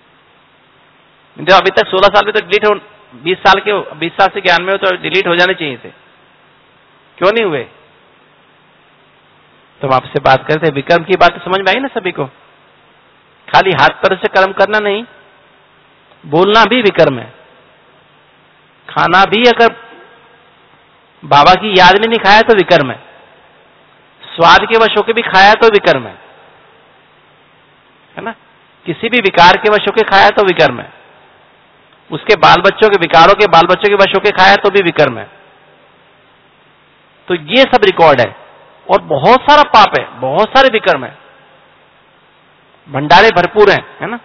जब अभी तक 16 साल में तो डिलीट हो, 20 साल से ज्ञान में हो तो डिलीट हो जाने चाहिए थे, क्यों नहीं हुए? तो हम आपसे बात करते हैं, विक्रम की बात तो समझ में आई ना सभी को? खाली हाथ पैर से कर्म करना नहीं, बोलना भी विक्रम है, खाना भी अगर बाबा की याद में नहीं खाया तो विक्रम है, स्वाद के वश होकर भी खाया तो विक्रम है ना? किसी भी विकार के वश होकर खाया तो विक्रम है, उसके बाल बच्चों के विकारों के बाल बच्चों के वश होकर खाया तो भी विक्रम है। तो ये सब रिकॉर्ड है और बहुत सारा पाप है, बहुत सारे विक्रम है, भंडारे भरपूर हैं, है ना?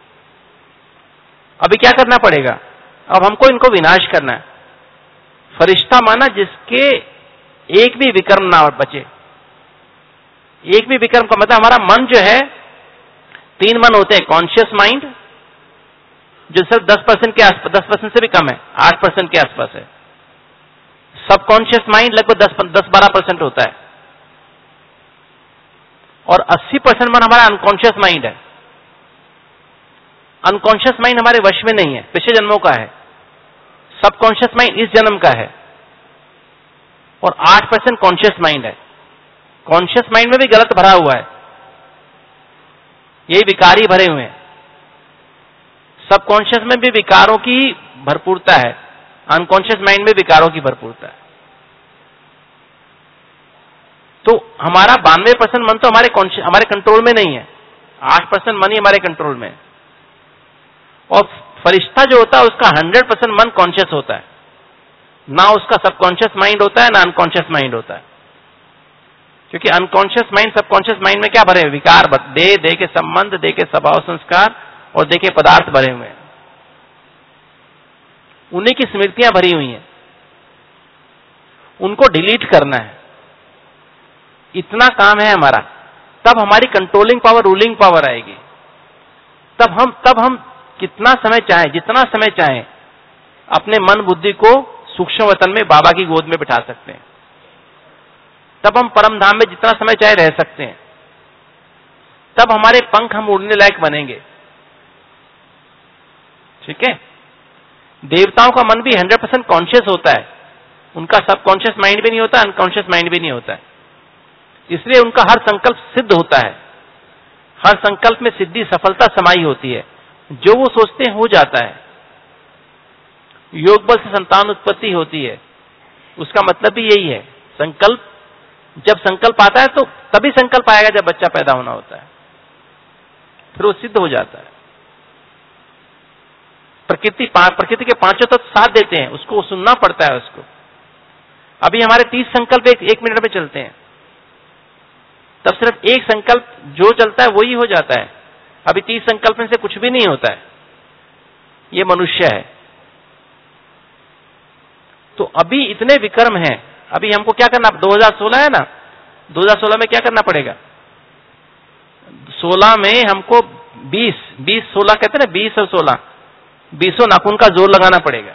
अभी क्या करना पड़ेगा? अब हमको इनको विनाश करना है। फरिश्ता माना जिसके एक भी विक्रम ना बचे। एक भी विक्रम का मतलब हमारा मन जो है, 3 मन होते हैं, कॉन्शियस माइंड जो सिर्फ 10% के आसपास, 10% से भी कम है, 8% के आसपास है। सबकॉन्शियस माइंड लगभग 10-12% होता है और 80% मन हमारा अनकॉन्शियस माइंड है। अनकॉन्शियस माइंड हमारे वश में नहीं है, पिछले जन्मों का है। सबकॉन्शियस माइंड इस जन्म का है और 8% कॉन्शियस माइंड है। कॉन्शियस माइंड में भी गलत भरा हुआ है, यही विकारी भरे हुए हैं। सबकॉन्शियस में भी विकारों की भरपूरता है, अनकॉन्शियस माइंड में विकारों की भरपूरता है। तो हमारा 92% मन तो हमारे कंट्रोल में नहीं है, 8% मन ही हमारे कंट्रोल में है। और फरिश्ता जो होता है उसका 100% मन कॉन्शियस होता है, ना उसका सबकॉन्शियस माइंड होता है ना अनकॉन्शियस माइंड होता है। क्योंकि अनकॉन्शियस माइंड सबकॉन्शियस माइंड में क्या भरे हुए? विकार, देह के संबंध, देह के स्वभाव संस्कार और देह के पदार्थ भरे हुए हैं, उन्हीं की स्मृतियां भरी हुई हैं। उनको डिलीट करना है, इतना काम है हमारा। तब हमारी कंट्रोलिंग पावर, रूलिंग पावर आएगी। तब हम कितना समय चाहे, जितना समय चाहे, अपने मन बुद्धि को सूक्ष्म वतन में बाबा की गोद में बिठा सकते हैं। तब हम परम धाम में जितना समय चाहे रह सकते हैं। तब हमारे पंख हम उड़ने लायक बनेंगे। ठीक है? देवताओं का मन भी 100% कॉन्शियस होता है, उनका सबकॉन्शियस माइंड भी नहीं होता, अनकॉन्शियस माइंड भी नहीं होता है। इसलिए उनका हर संकल्प सिद्ध होता है, हर संकल्प में सिद्धि, सफलता समाई होती है। जो वो सोचते हैं हो जाता है। योग बल से संतान उत्पत्ति होती है, उसका मतलब भी यही है। संकल्प, जब संकल्प आता है तो तभी संकल्प आएगा जब बच्चा पैदा होना होता है, फिर वो सिद्ध हो जाता है। प्रकृति के 5 तत्व साथ देते हैं, उसको सुनना पड़ता है उसको। अभी हमारे 30 संकल्प एक मिनट में चलते हैं, तब सिर्फ एक संकल्प जो चलता है वही हो जाता है। अभी 30 संकल्प में से कुछ भी नहीं होता है, ये मनुष्य है। तो अभी इतने विक्रम हैं। अभी हमको क्या करना, 2016 है ना, 2016 में क्या करना पड़ेगा? 16 में हमको 20-16 कहते हैं ना, 20 और 16, 20 नाखून का जोर लगाना पड़ेगा।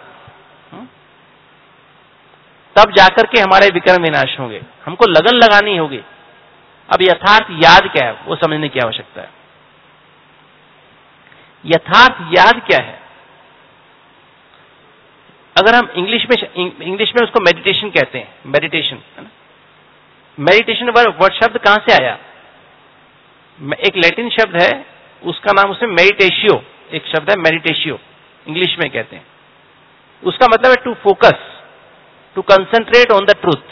तब जाकर के हमारे विक्रम विनाश होंगे। हमको लगन लगानी होगी। अब यथार्थ याद क्या है वो समझने की आवश्यकता है। यथार्थ याद क्या है? अगर हम इंग्लिश में उसको मेडिटेशन कहते हैं। मेडिटेशन है ना। मेडिटेशन वर्ड शब्द कहां से आया? एक लैटिन शब्द है, उसका नाम उसमें मेडिटेशियो, एक शब्द है मेडिटेशियो, इंग्लिश में कहते हैं। उसका मतलब है to focus, to concentrate on the truth.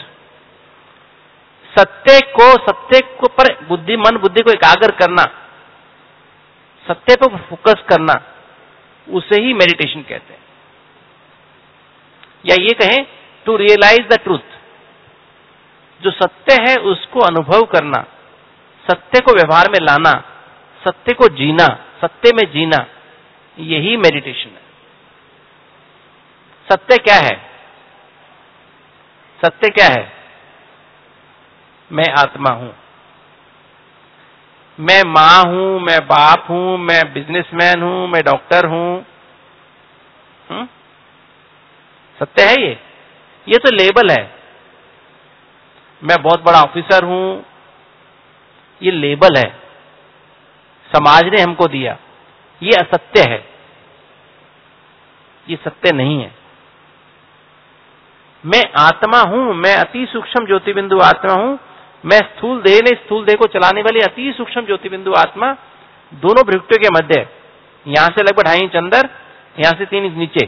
सत्य को पर मन बुद्धि को एकाग्र करना, सत्य पर फोकस करना, उसे ही मेडिटेशन कहते हैं। या ये कहें टू रियलाइज द ट्रूथ, जो सत्य है उसको अनुभव करना, सत्य को व्यवहार में लाना, सत्य को जीना, सत्य में जीना, यही मेडिटेशन है। सत्य क्या है? सत्य क्या है? मैं आत्मा हूं, मैं मां हूं, मैं बाप हूं, मैं बिजनेसमैन हूं, मैं डॉक्टर हूं। सत्य है ये तो लेबल है। मैं बहुत बड़ा ऑफिसर हूं, ये लेबल है, समाज ने हमको दिया, ये असत्य है, ये सत्य नहीं है। मैं आत्मा हूं, मैं अति सूक्ष्म ज्योति बिंदु आत्मा हूं, मैं स्थूल देह ने स्थूल देह को चलाने वाली अति सूक्ष्म ज्योति बिंदु आत्मा, दोनों भृकुटियों के मध्य, यहां से लगभग 2.5 इंच अंदर, यहां से 3 इंच नीचे,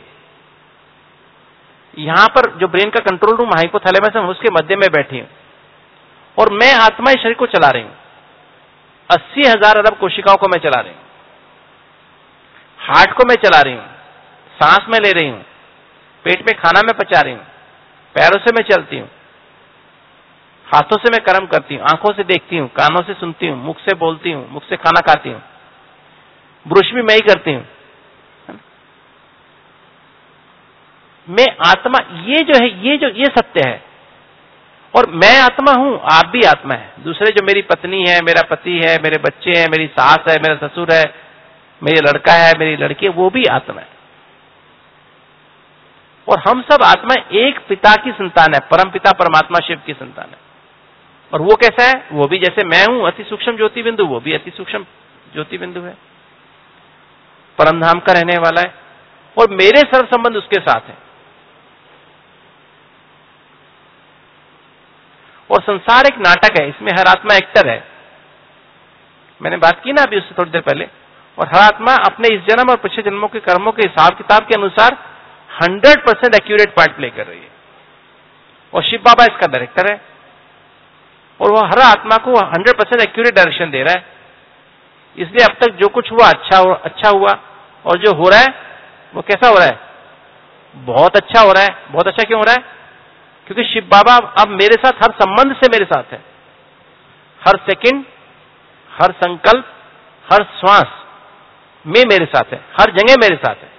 यहां पर जो ब्रेन का कंट्रोल रूम हाइपोथैलेमस है, उसके मध्य में बैठी हूं, और मैं आत्मा इस शरीर को चला रही हूं। 80,000 अरब कोशिकाओं को मैं चला रही हूं, हार्ट को मैं चला रही हूं, सांस में ले रही हूं, पेट में खाना में पचा रही हूं, पैरों से मैं चलती हूं, हाथों से मैं कर्म करती हूं, आंखों से देखती हूं, कानों से सुनती हूं, मुख से बोलती हूं, मुख से खाना खाती हूं, ब्रुश भी मैं ही करती हूं। मैं आत्मा, ये सत्य है। और मैं आत्मा हूं, आप भी आत्मा है। दूसरे जो मेरी पत्नी है, मेरा पति है, मेरे बच्चे हैं, मेरी सास है, मेरा ससुर है, मेरा लड़का है, मेरी लड़की है, वो भी आत्मा है। और हम सब आत्मा एक पिता की संतान है, परम पिता परमात्मा शिव की संतान है। और वो कैसा है? वो भी जैसे मैं हूं अति सूक्ष्म ज्योति बिंदु, वो भी अति सूक्ष्म ज्योति बिंदु है, परम धाम का रहने वाला है, और मेरे सर्व संबंध उसके साथ है। और संसार एक नाटक है, इसमें हर आत्मा एक्टर है। मैंने बात की ना अभी उससे थोड़ी देर पहले। और हर आत्मा अपने इस जन्म और पिछले जन्मों के कर्मों के हिसाब किताब के अनुसार 100% एक्यूरेट पार्ट प्ले कर रही है। और शिव बाबा इसका डायरेक्टर है, और वह हर आत्मा को 100% एक्यूरेट डायरेक्शन दे रहा है। इसलिए अब तक जो कुछ हुआ अच्छा हुआ, और जो हो रहा है वो कैसा हो रहा है? बहुत अच्छा हो रहा है। बहुत अच्छा क्यों हो रहा है? क्योंकि शिव बाबा अब मेरे साथ, हर संबंध से मेरे साथ है। हर सेकंड, हर संकल्प, हर श्वास में मेरे साथ है, हर जगह मेरे साथ है।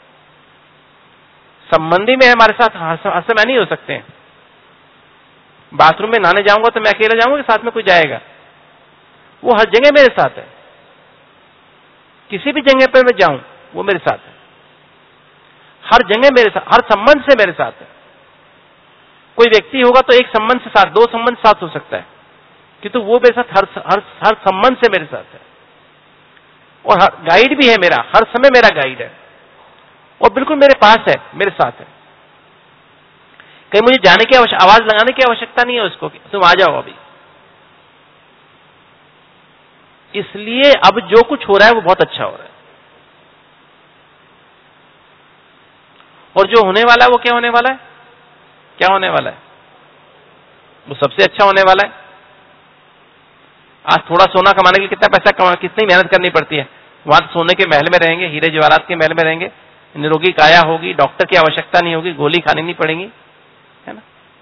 संबंधी में हमारे साथ हर समय नहीं हो सकते हैं। बाथरूम में नहाने जाऊंगा तो मैं अकेला जाऊंगा कि साथ में कोई जाएगा? वो हर जगह मेरे साथ है। किसी भी जगह पर मैं जाऊं वो मेरे साथ है, हर जगह मेरे साथ, हर संबंध से मेरे साथ है। कोई व्यक्ति होगा तो एक संबंध से साथ, 2 संबंध साथ हो सकता है, किंतु वो मेरे साथ हर संबंध से मेरे साथ है। और गाइड भी है मेरा, हर समय मेरा गाइड है, और बिल्कुल मेरे पास है, मेरे साथ है। कहीं मुझे जाने की आवाज लगाने की आवश्यकता नहीं है उसको कि तुम आ जाओ अभी। इसलिए अब जो कुछ हो रहा है वो बहुत अच्छा हो रहा है। और जो होने वाला है वो क्या होने वाला है? क्या होने वाला है? वो सबसे अच्छा होने वाला है। आज थोड़ा सोना कमाने के लिए कितना पैसा कितनी मेहनत करनी पड़ती है। वहां सोने के महल में रहेंगे, हीरे जवाहरात के महल में रहेंगे, निरोगी काया होगी, डॉक्टर की आवश्यकता नहीं होगी, गोली खानी नहीं पड़ेगी, है ना।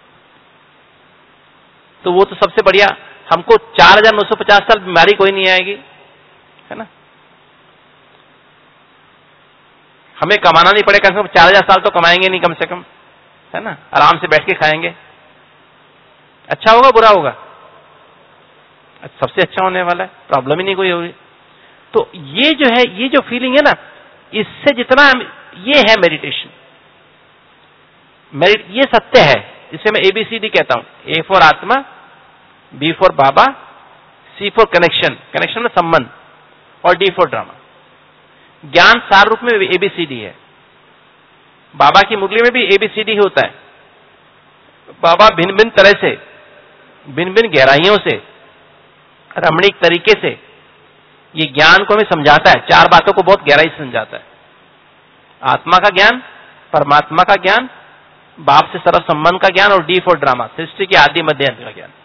तो वो तो सबसे बढ़िया, हमको 4,950 साल बीमारी कोई नहीं आएगी, है ना। हमें कमाना नहीं पड़ेगा, 4,000 साल तो कमाएंगे नहीं कम से कम, है ना। आराम से बैठ के खाएंगे। अच्छा होगा बुरा होगा? सबसे अच्छा होने वाला है, प्रॉब्लम ही नहीं कोई होगी। तो ये जो है, ये जो फीलिंग है ना, इससे जितना ये है मेडिटेशन। ये सत्य है, इसे मैं ABCD कहता हूं। A फॉर आत्मा, B for Baba, C for connection, connection में संबंध, और D फॉर ड्रामा। ज्ञान सार रूप में ABCD है। बाबा की मुरली में भी ABCD होता है। बाबा भिन्न भिन्न तरह से, भिन्न भिन्न गहराइयों से, रमणीक तरीके से ये ज्ञान को हमें समझाता है, 4 बातों को बहुत गहराई से समझाता है। आत्मा का ज्ञान, परमात्मा का ज्ञान, बाप से सर्व संबंध का ज्ञान और डी फॉर ड्रामा, सृष्टि के आदि मध्य अंत का ज्ञान।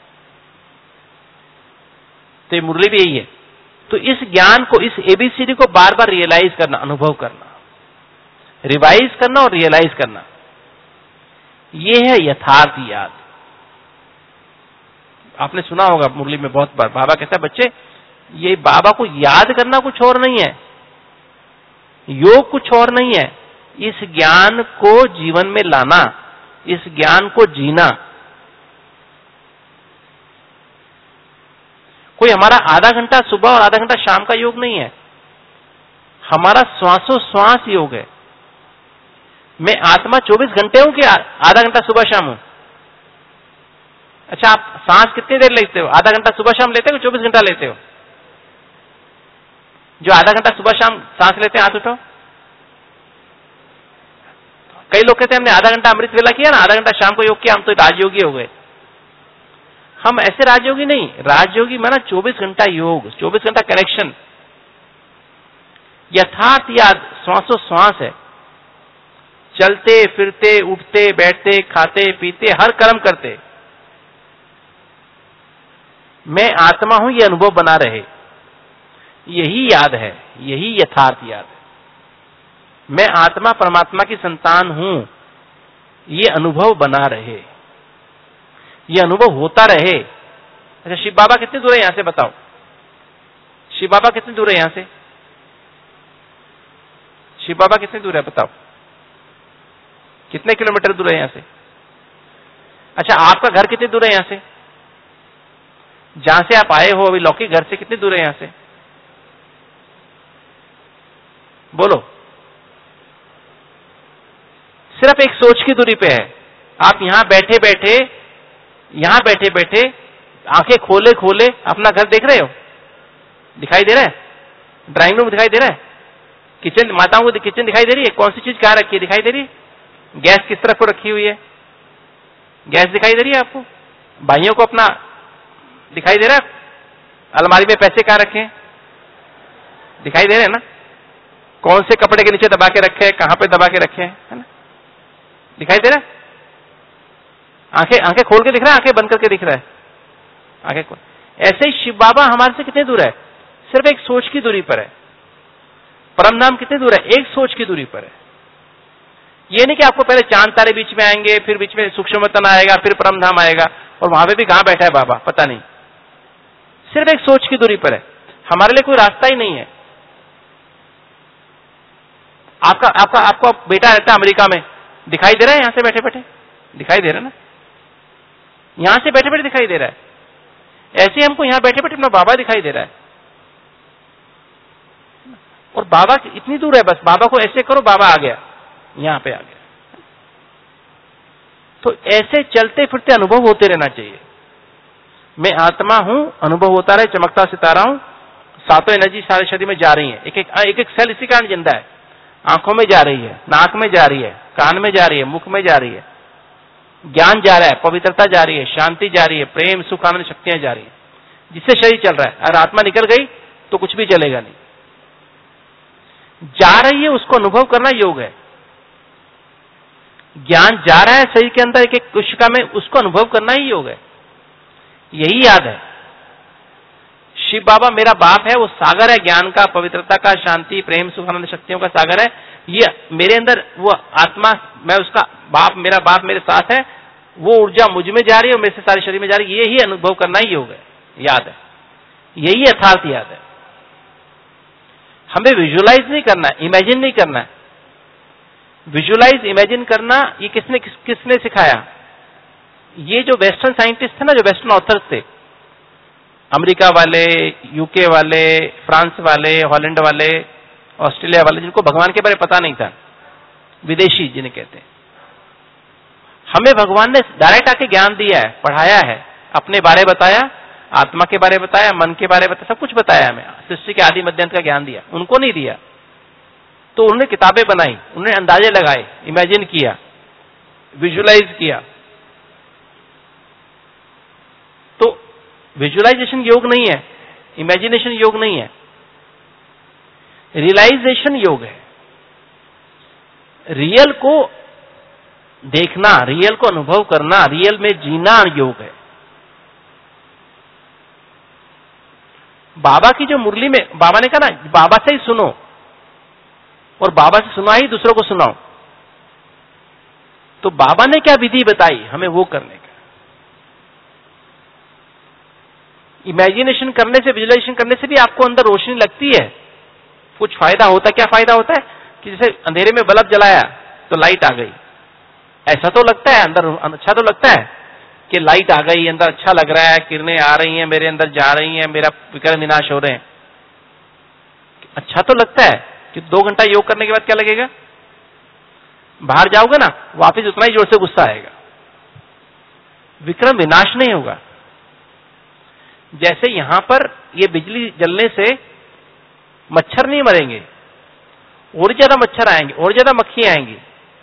तो ये मुरली भी यही है। तो इस ज्ञान को, इस एबीसीडी को बार बार रियलाइज करना, अनुभव करना, रिवाइज करना और रियलाइज करना, ये है यथार्थ याद। आपने सुना होगा मुरली में बहुत बार, बाबा कहता है बच्चे ये बाबा को याद करना कुछ और नहीं है, योग कुछ और नहीं है, इस ज्ञान को जीवन में लाना, इस ज्ञान को जीना। कोई हमारा आधा घंटा सुबह और आधा घंटा शाम का योग नहीं है, हमारा श्वासोश्वास योग है। मैं आत्मा 24 घंटे हूं कि आधा घंटा सुबह शाम हूं? अच्छा, आप सांस कितनी देर लेते हो? आधा घंटा सुबह शाम लेते हो, 24 घंटा लेते हो? जो आधा घंटा सुबह शाम सांस लेते हैं, हाथ उठाओ। कई लोग कहते हैं हमने आधा घंटा अमृत वेला किया ना, आधा घंटा शाम को योग किया, हम तो राजयोगी हो गए। हम ऐसे राजयोगी नहीं, राजयोगी माना 24 घंटा योग, 24 घंटा कनेक्शन। यथार्थ याद श्वासोश्वास है। चलते फिरते, उठते बैठते, खाते पीते, हर कर्म करते मैं आत्मा हूं, यह अनुभव बना रहे। यही याद है, यही यथार्थ याद है। मैं आत्मा परमात्मा की संतान हूं, ये अनुभव बना रहे, ये अनुभव होता रहे। अच्छा, शिव बाबा कितने दूर है यहां से बताओ? शिव बाबा कितने दूर है यहां से? शिव बाबा कितने दूर है बताओ? कितने किलोमीटर दूर है यहां से? अच्छा, आपका घर कितने दूर है यहां से? जहां से आप आए हो अभी लौकिक घर से कितनी दूर है यहां से? बोलो। सिर्फ एक सोच की दूरी पे है। आप यहां बैठे बैठे आंखें खोले खोले अपना घर देख रहे हो? दिखाई दे रहा है? ड्राइंग रूम दिखाई दे रहा है? किचन, माताओं को किचन दिखाई दे रही है? कौन सी चीज कहां रखी है दिखाई दे रही है? गैस किस तरफ को रखी हुई है? गैस दिखाई दे रही है आपको? भाइयों को अपना दिखाई दे रहा है? अलमारी में पैसे कहां रखे हैं? दिखाई दे रहे हैं ना? कौन से कपड़े के नीचे दबा के रखे हैं, कहां पे दबा के रखे हैं, है ना? दिखाई दे रहा है? आंखें खोल के दिख रहा है, आंखें बंद करके दिख रहा है? आंखें खोल। ऐसे ही शिव बाबा हमारे से कितने दूर है? सिर्फ एक सोच की दूरी पर है। परम धाम कितने दूर है? एक सोच की दूरी पर है। ये नहीं कि आपको पहले चांद तारे बीच में आएंगे, फिर बीच में सूक्ष्म तन आएगा, फिर परम धाम आएगा, और वहां पे भी कहां बैठा है बाबा पता नहीं। सिर्फ एक सोच की दूरी पर है। हमारे लिए कोई रास्ता ही नहीं है। आपका बेटा रहता है अमेरिका में, दिखाई दे रहा है? यहां से बैठे बैठे दिखाई दे रहा है ना? यहां से बैठे बैठे दिखाई दे रहा है। ऐसे हमको यहां बैठे बैठे अपना बाबा दिखाई दे रहा है। और बाबा इतनी दूर है, बस बाबा को ऐसे करो, बाबा आ गया, यहां पे आ गया। तो ऐसे चलते फिरते अनुभव होते रहना चाहिए। मैं आत्मा हूं, अनुभव होता रहे, चमकता सितारा हूं। सातों एनर्जी सारे शरीर में जा रही है, एक एक सेल इसी कारण जिंदा है। आंखों में जा रही है, नाक में जा रही है, कान में जा रही है, मुख में जा रही है, ज्ञान जा रहा है, पवित्रता जा रही है, शांति जा रही है, प्रेम सुख आनंद शक्तियां जा रही है, जिससे शरीर चल रहा है। अगर आत्मा निकल गई तो कुछ भी चलेगा नहीं। जा रही है, उसको अनुभव करना योग है। ज्ञान जा रहा है शरीर के अंदर एक एक कोशिका में, उसको अनुभव करना ही योग है। यही याद है। शिव बाबा मेरा बाप है, वो सागर है ज्ञान का, पवित्रता का, शांति प्रेम सुख आनंद शक्तियों का सागर है। ये मेरे अंदर वो आत्मा, मैं उसका बाप, मेरा बाप मेरे साथ है, वो ऊर्जा मुझ में जा रही है और मेरे से सारे शरीर में जा रही है। ये ही अनुभव करना ही योग है, याद है। यही यथार्थ याद है। हमें विजुअलाइज नहीं करना है, इमेजिन नहीं करना है। विजुअलाइज इमेजिन करना ये किसने सिखाया? ये जो वेस्टर्न साइंटिस्ट थे ना, जो वेस्टर्न ऑथर्स थे, अमेरिका वाले, यूके वाले, फ्रांस वाले, हॉलैंड वाले, ऑस्ट्रेलिया वाले, जिनको भगवान के बारे में पता नहीं था, विदेशी जिन्हें कहते हैं, हमें भगवान ने डायरेक्ट आके ज्ञान दिया है, पढ़ाया है, अपने बारे बताया, आत्मा के बारे बताया, मन के बारे बताया, सब कुछ बताया हमें। सृष्टि के आदि मध्य अंत का ज्ञान दिया, उनको नहीं दिया। तो उन्होंने किताबें बनाई, उन्होंने अंदाजे लगाए, इमेजिन किया, विजुअलाइज किया। तो विजुअलाइजेशन योग नहीं है, इमेजिनेशन योग नहीं है। रियलाइजेशन योग है। रियल को देखना, रियल को अनुभव करना, रियल में जीना योग है। बाबा की जो मुरली में बाबा ने कहा ना, बाबा से ही सुनो और बाबा से सुना ही दूसरों को सुनाओ। तो बाबा ने क्या विधि बताई हमें वो करने का। इमेजिनेशन करने से, विजुअलाइजेशन करने से भी आपको अंदर रोशनी लगती है, कुछ फायदा होता है। क्या फायदा होता है कि जैसे अंधेरे में बल्ब जलाया तो लाइट आ गई, ऐसा तो लगता है अंदर, अच्छा तो लगता है कि लाइट आ गई, अंदर अच्छा लग रहा है, किरणें आ रही हैं, मेरे अंदर जा रही हैं, मेरा विक्रम विनाश हो रहे हैं, अच्छा तो लगता है। कि 2 घंटा योग करने के बाद क्या लगेगा? बाहर जाओगे ना, वापस उतना ही जोर से गुस्सा आएगा, विक्रम विनाश नहीं होगा। जैसे यहां पर ये बिजली जलने से मच्छर नहीं मरेंगे, और ज्यादा मच्छर आएंगे, और ज्यादा मक्खी आएंगी।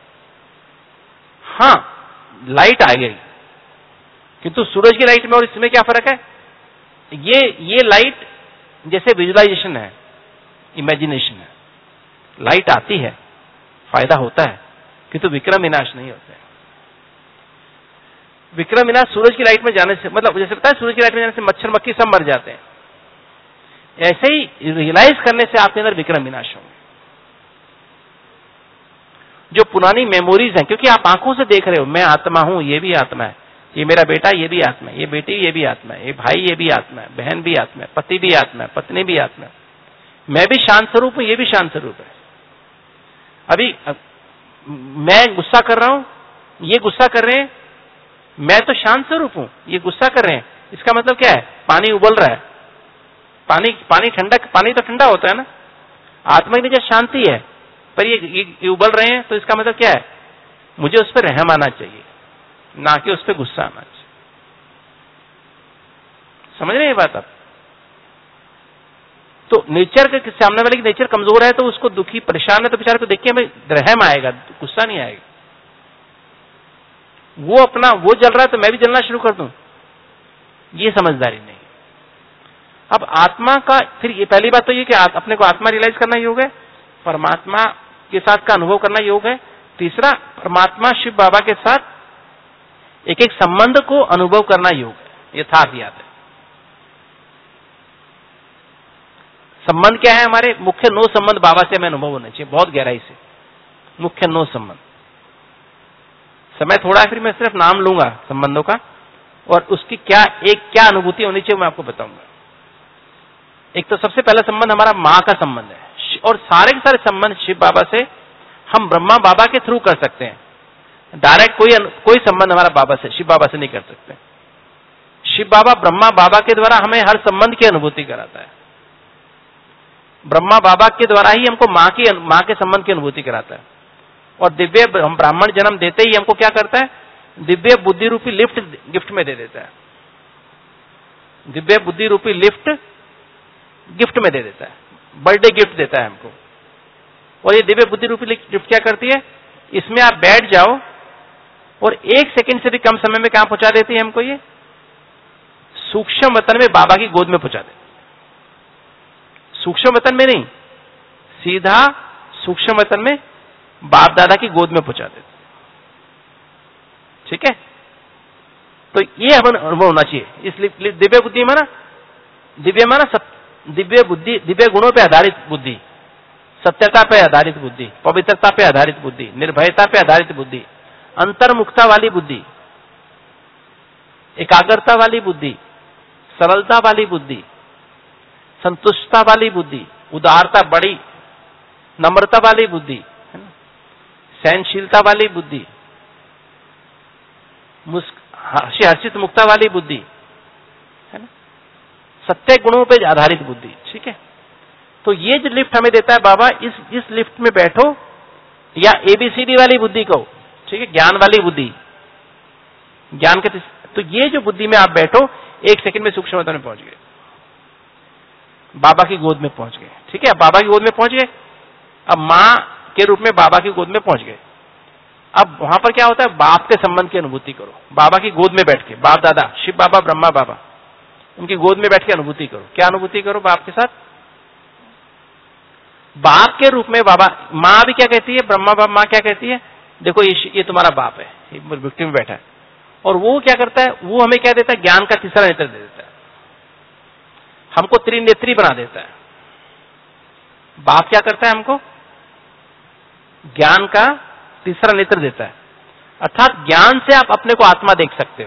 हां, लाइट आ गई, किंतु सूरज की लाइट में और इसमें क्या फर्क है? ये लाइट जैसे विजुअलाइजेशन है, इमेजिनेशन है, लाइट आती है, फायदा होता है, किंतु विक्रम विनाश नहीं होता है। विक्रम विनाश सूरज की लाइट में जाने से, मतलब जैसे पता है सूरज की लाइट में जाने से मच्छर मक्खी सब मर जाते हैं, ऐसे ही रियलाइज करने से आपके अंदर विक्रम विनाश होंगे। जो पुरानी मेमोरीज हैं, क्योंकि आप आंखों से देख रहे हो, मैं आत्मा हूं, ये भी आत्मा है, ये मेरा बेटा ये भी आत्मा है, ये बेटी ये भी आत्मा है, ये भाई ये भी आत्मा है, बहन भी आत्मा है, पति भी आत्मा है, पत्नी भी आत्मा है, मैं भी शांत स्वरूप हूं, ये भी शांत स्वरूप है। अभी मैं गुस्सा कर रहा हूं, ये गुस्सा कर रहे हैं, मैं तो शांत स्वरूप हूं, ये गुस्सा कर रहे हैं। इसका मतलब क्या है? पानी उबल रहा है, पानी ठंडा, पानी तो ठंडा होता है ना, आत्मा की जगह शांति है, पर ये उबल रहे हैं, तो इसका मतलब क्या है? मुझे उस पर रहम आना चाहिए, ना कि उस पर गुस्सा आना चाहिए। समझ रहे हैं ये बात आप? तो नेचर के सामने वाले की नेचर कमजोर है, तो उसको दुखी परेशान है, तो बेचारे को देख के हमें रहम आएगा, गुस्सा नहीं आएगा। वो जल रहा है तो मैं भी जलना शुरू कर दूं, ये समझदारी नहीं। अब आत्मा का, फिर ये पहली बात तो ये कि अपने को आत्मा रियलाइज करना योग है, परमात्मा के साथ का अनुभव करना योग है। तीसरा, परमात्मा शिव बाबा के साथ एक एक संबंध को अनुभव करना योग है, यथार्थ याद है। संबंध क्या है? हमारे मुख्य 9 संबंध बाबा से हमें अनुभव होना चाहिए, बहुत गहराई से, मुख्य 9 संबंध। समय थोड़ा है, फिर मैं सिर्फ नाम लूंगा संबंधों का, और उसकी क्या अनुभूति होनी चाहिए मैं आपको बताऊंगा। एक तो सबसे पहला संबंध हमारा मां का संबंध है, और सारे के सारे संबंध शिव बाबा से हम ब्रह्मा बाबा के थ्रू कर सकते हैं। डायरेक्ट कोई संबंध हमारा बाबा से, शिव बाबा से नहीं कर सकते। शिव बाबा ब्रह्मा बाबा के द्वारा हमें हर संबंध की अनुभूति कराता है। ब्रह्मा बाबा के द्वारा ही हमको मां के संबंध की अनुभूति कराता है। और दिव्य ब्राह्मण जन्म देते ही हमको क्या करता है? दिव्य बुद्धि रूपी लिफ्ट गिफ्ट में दे देता है। दिव्य बुद्धि रूपी लिफ्ट गिफ्ट में दे देता है, बर्थडे गिफ्ट देता है हमको। और ये दिव्य बुद्धि रूपी गिफ्ट क्या करती है? इसमें आप बैठ जाओ और 1 सेकंड से भी कम समय में कहां पहुंचा देती है हमको? ये सूक्ष्म वतन में बाबा की गोद में पहुंचा देती है। सूक्ष्म वतन में नहीं, सीधा सूक्ष्म वतन में बाप दादा की गोद में पहुंचा देते। ठीक है, तो ये हमें अनुभव होना चाहिए। इसलिए दिव्य बुद्धि माना, दिव्य माना दिव्य बुद्धि, दिव्य गुणों पे आधारित बुद्धि, सत्यता पे आधारित बुद्धि, पवित्रता पे आधारित बुद्धि, निर्भयता पे आधारित बुद्धि, अंतर्मुखता वाली बुद्धि, एकाग्रता वाली बुद्धि, सरलता वाली बुद्धि, संतुष्टता वाली बुद्धि, उदारता, बड़ी नम्रता वाली बुद्धि, है ना, सहनशीलता वाली बुद्धि, हर्षित मुक्ता वाली बुद्धि, है ना, सत्य गुणों पे आधारित बुद्धि। ठीक है, तो ये जो लिफ्ट हमें देता है बाबा, इस लिफ्ट में बैठो, या ABCD वाली बुद्धि को, ठीक है, ज्ञान वाली बुद्धि, ज्ञान के, तो ये जो बुद्धि में आप बैठो, 1 सेकंड में सूक्ष्मता में पहुंच गए, बाबा की गोद में पहुंच गए। ठीक है, बाबा की गोद में पहुंच गए, अब मां के रूप में बाबा की गोद में पहुंच गए। अब वहां पर क्या होता है? बाप के संबंध की अनुभूति करो, बाबा की गोद में बैठ के, बाप दादा, शिव बाबा, ब्रह्मा बाबा, उनकी गोद में बैठ के अनुभूति करो। क्या अनुभूति करो? बाप के साथ बाप के रूप में बाबा, माँ भी क्या कहती है, ब्रह्मा बाप माँ क्या कहती है, देखो ये तुम्हारा बाप है, ये विक्टिम में बैठा है। और वो क्या करता है, वो हमें क्या देता है, ज्ञान का तीसरा नेत्र दे देता है, हमको त्रिनेत्री बना देता है। बाप क्या करता है, हमको ज्ञान का तीसरा नेत्र देता है, अर्थात ज्ञान से आप अपने को आत्मा देख सकते हो।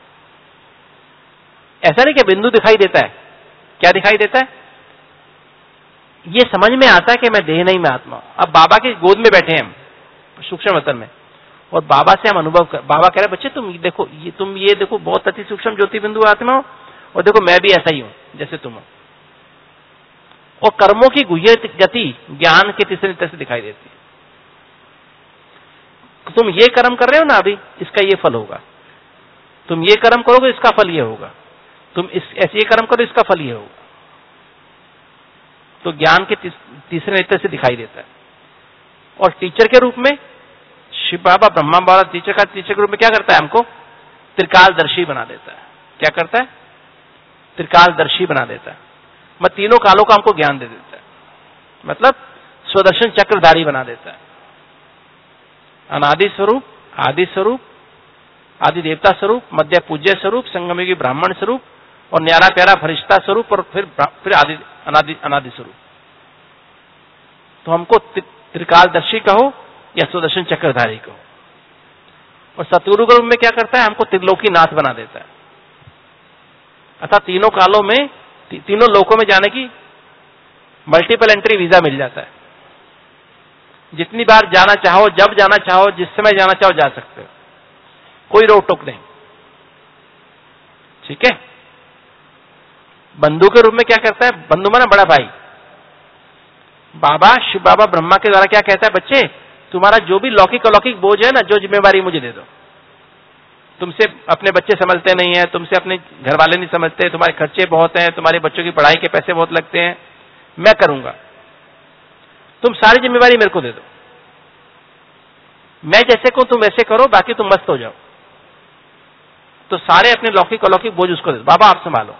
ऐसा नहीं कि बिंदु दिखाई देता है, क्या दिखाई देता है, ये समझ में आता है कि मैं देह नहीं, मैं आत्मा हूं। अब बाबा की गोद में बैठे हैं हम सूक्ष्म वतन में, और बाबा से हम अनुभव कर, बाबा कह रहे बच्चे तुम देखो, तुम ये देखो बहुत अति सूक्ष्म ज्योति बिंदु आत्मा हो, और देखो मैं भी ऐसा ही हूं जैसे तुम हो। और कर्मों की गुह्य गति ज्ञान के तीसरे नेत्र से दिखाई देती है। तुम ये कर्म कर रहे हो ना अभी, इसका ये फल होगा, तुम ये कर्म करोगे इसका फल ये होगा, तुम ऐसे ये कर्म करो इसका फल ये होगा। तो ज्ञान के तीसरे नेत्र से दिखाई देता है। और टीचर के रूप में शिव बाबा ब्रह्मा बाबा टीचर के रूप में क्या करता है, हमको त्रिकालदर्शी बना देता है। क्या करता है, त्रिकालदर्शी बना देता है, मतलब तीनों कालों का हमको ज्ञान दे देता है, मतलब स्वदर्शन चक्रधारी बना देता है। अनादि स्वरूप, आदि स्वरूप, आदि देवता स्वरूप, मध्य पूज्य स्वरूप, संगमयुगी ब्राह्मण स्वरूप, और न्यारा प्यारा फरिश्ता स्वरूप, और फिर आदि अनादि स्वरूप। तो हमको त्रिकालदर्शी कहो या स्वदर्शन चक्रधारी कहो। और सतगुरु के रूप में क्या करता है, हमको त्रिलोकी नाथ बना देता है, अर्थात तीनों कालों में, तीनों लोकों में जाने की मल्टीपल एंट्री वीजा मिल जाता है। जितनी बार जाना चाहो, जब जाना चाहो, जिस समय जाना चाहो जा सकते हो, कोई रोक टोक नहीं। ठीक है। बंधु के रूप में क्या करता है, बंधु माना बड़ा भाई। बाबा शिव बाबा ब्रह्मा के द्वारा क्या कहता है, बच्चे तुम्हारा जो भी लौकिक अलौकिक बोझ है ना, जो जिम्मेवारी मुझे दे दो। तुमसे अपने बच्चे समझते नहीं है, तुमसे अपने घर वाले नहीं समझते, तुम्हारे खर्चे बहुत हैं, तुम्हारे बच्चों की पढ़ाई के पैसे बहुत लगते हैं, मैं करूंगा, तुम सारी जिम्मेवारी मेरे को दे दो, मैं जैसे कहूं तुम वैसे करो, बाकी तुम मस्त हो जाओ। तो सारे अपने लौकिक अलौकिक बोझ उसको दे दो, बाबा आप संभालो।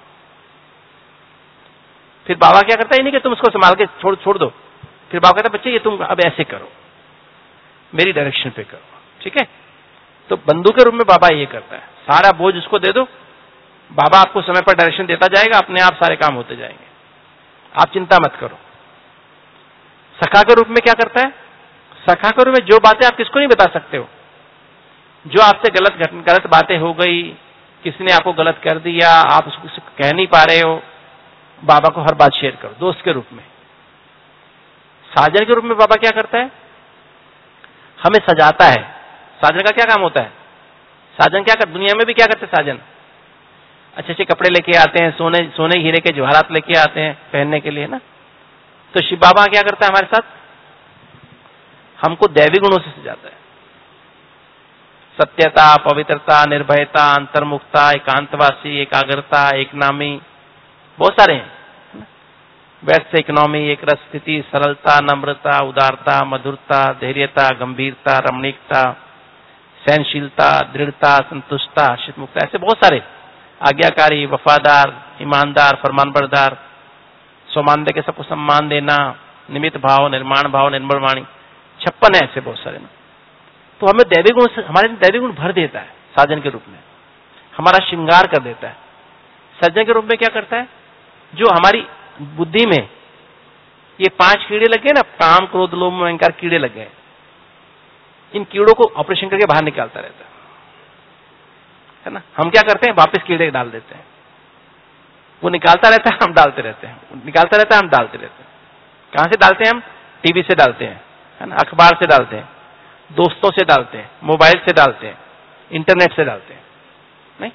फिर बाबा क्या करता है, नहीं कि तुम उसको संभाल के छोड़ दो, फिर बाबा कहता है बच्चे ये तुम अब ऐसे करो, मेरी डायरेक्शन पे करो। ठीक है। तो बंधु के रूप में बाबा ये करता है, सारा बोझ उसको दे दो, बाबा आपको समय पर डायरेक्शन देता जाएगा, अपने आप सारे काम होते जाएंगे, आप चिंता मत करो। सखा के रूप में क्या करता है, सखा के रूप में जो बातें आप किसको नहीं बता सकते हो, जो आपसे गलत बातें हो गई, किसी ने आपको गलत कर दिया, आप उसको कह नहीं पा रहे हो, बाबा को हर बात शेयर करो, दोस्त के रूप में। साजन के रूप में बाबा क्या करता है, हमें सजाता है। साजन का क्या काम होता है, साजन क्या कर, दुनिया में भी क्या करते हैं साजन, अच्छे अच्छे कपड़े लेके आते हैं, सोने हीरे के जवाहरात लेके आते हैं पहनने के लिए ना। तो शिव बाबा क्या करता है हमारे साथ, हमको दैवी गुणों से सजाता है। सत्यता, पवित्रता, निर्भयता, अंतर्मुखता, एकांतवासी, एकाग्रता, एक नामी, बहुत सारे हैं। वैसे इकोनॉमी, एक रस स्थिति, सरलता, नम्रता, उदारता, मधुरता, धैर्यता, गंभीरता, रमणीकता, सहनशीलता, दृढ़ता, संतुष्टता, शीतमुक्ता, ऐसे बहुत सारे, आज्ञाकारी, वफादार, ईमानदार, फरमानबरदार, स्वमानदे के सबको सम्मान देना, निमित्त भाव, निर्माण भाव, निर्मल वाणी, 56 है ऐसे बहुत सारे ना। तो हमें दैवी गुण, हमारे दैवी गुण भर देता है साजन के रूप में, हमारा श्रृंगार कर देता है। सज्जन के रूप में क्या करता है, जो हमारी बुद्धि में ये 5 कीड़े लगे ना, काम क्रोध लोभ मोह अहंकार कीड़े लगे, इन कीड़ों को ऑपरेशन करके बाहर निकालता रहता है ना। हम क्या करते हैं, वापस कीड़े डाल देते हैं, वो निकालता रहता है, हम डालते रहते हैं, निकालता रहता है, हम डालते रहते हैं। कहां से डालते हैं हम, टीवी से डालते हैं, है ना, अखबार से डालते हैं, दोस्तों से डालते हैं, मोबाइल से डालते हैं, इंटरनेट से डालते हैं, नहीं।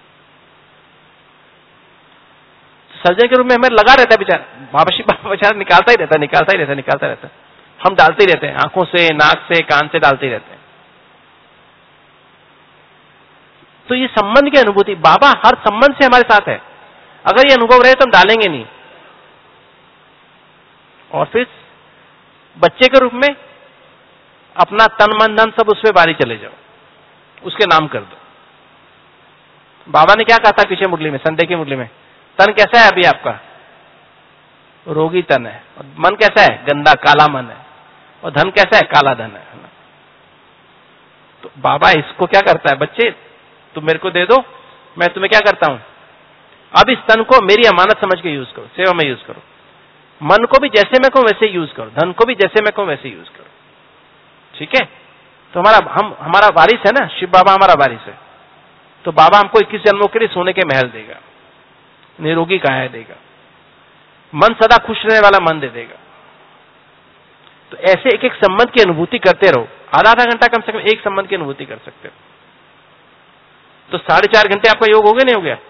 सर्जन के रूप में हमें लगा रहता है बेचारा, बाबा बेचारा निकालता ही रहता है, हम डालते ही रहते हैं, आंखों से, नाक से, कान से डालते ही रहते हैं। तो ये संबंध की अनुभूति, बाबा हर संबंध से हमारे साथ है, अगर ये अनुभव रहे तो हम डालेंगे नहीं। और फिर बच्चे के रूप में अपना तन मन धन सब उसमें बारी चले जाओ, उसके नाम कर दो। बाबा ने क्या कहा था पीछे मुरली में, संडे की मुरली में, तन कैसा है अभी आपका, रोगी तन है। और मन कैसा है? गंदा काला मन है। और धन कैसा है? काला धन है ना? तो बाबा इसको क्या करता है, बच्चे तुम मेरे को दे दो, मैं तुम्हें क्या करता हूं, अब इस तन को मेरी अमानत समझ के यूज करो, सेवा में यूज करो। मन को भी जैसे मैं कहूं वैसे यूज करो, धन को भी जैसे मैं कहूं वैसे यूज करो। ठीक है? तो हमारा वारिस है ना, शिव बाबा हमारा वारिस है। तो बाबा हमको 21 जन्मों के लिए सोने के महल देगा, निरोगी काया देगा, मन सदा खुश रहने वाला मन दे देगा। तो ऐसे एक एक संबंध की अनुभूति करते रहो। आधा घंटा कम से कम एक संबंध की अनुभूति कर सकते हो। तो 4.5 घंटे आपका योग हो गया, नहीं हो गया?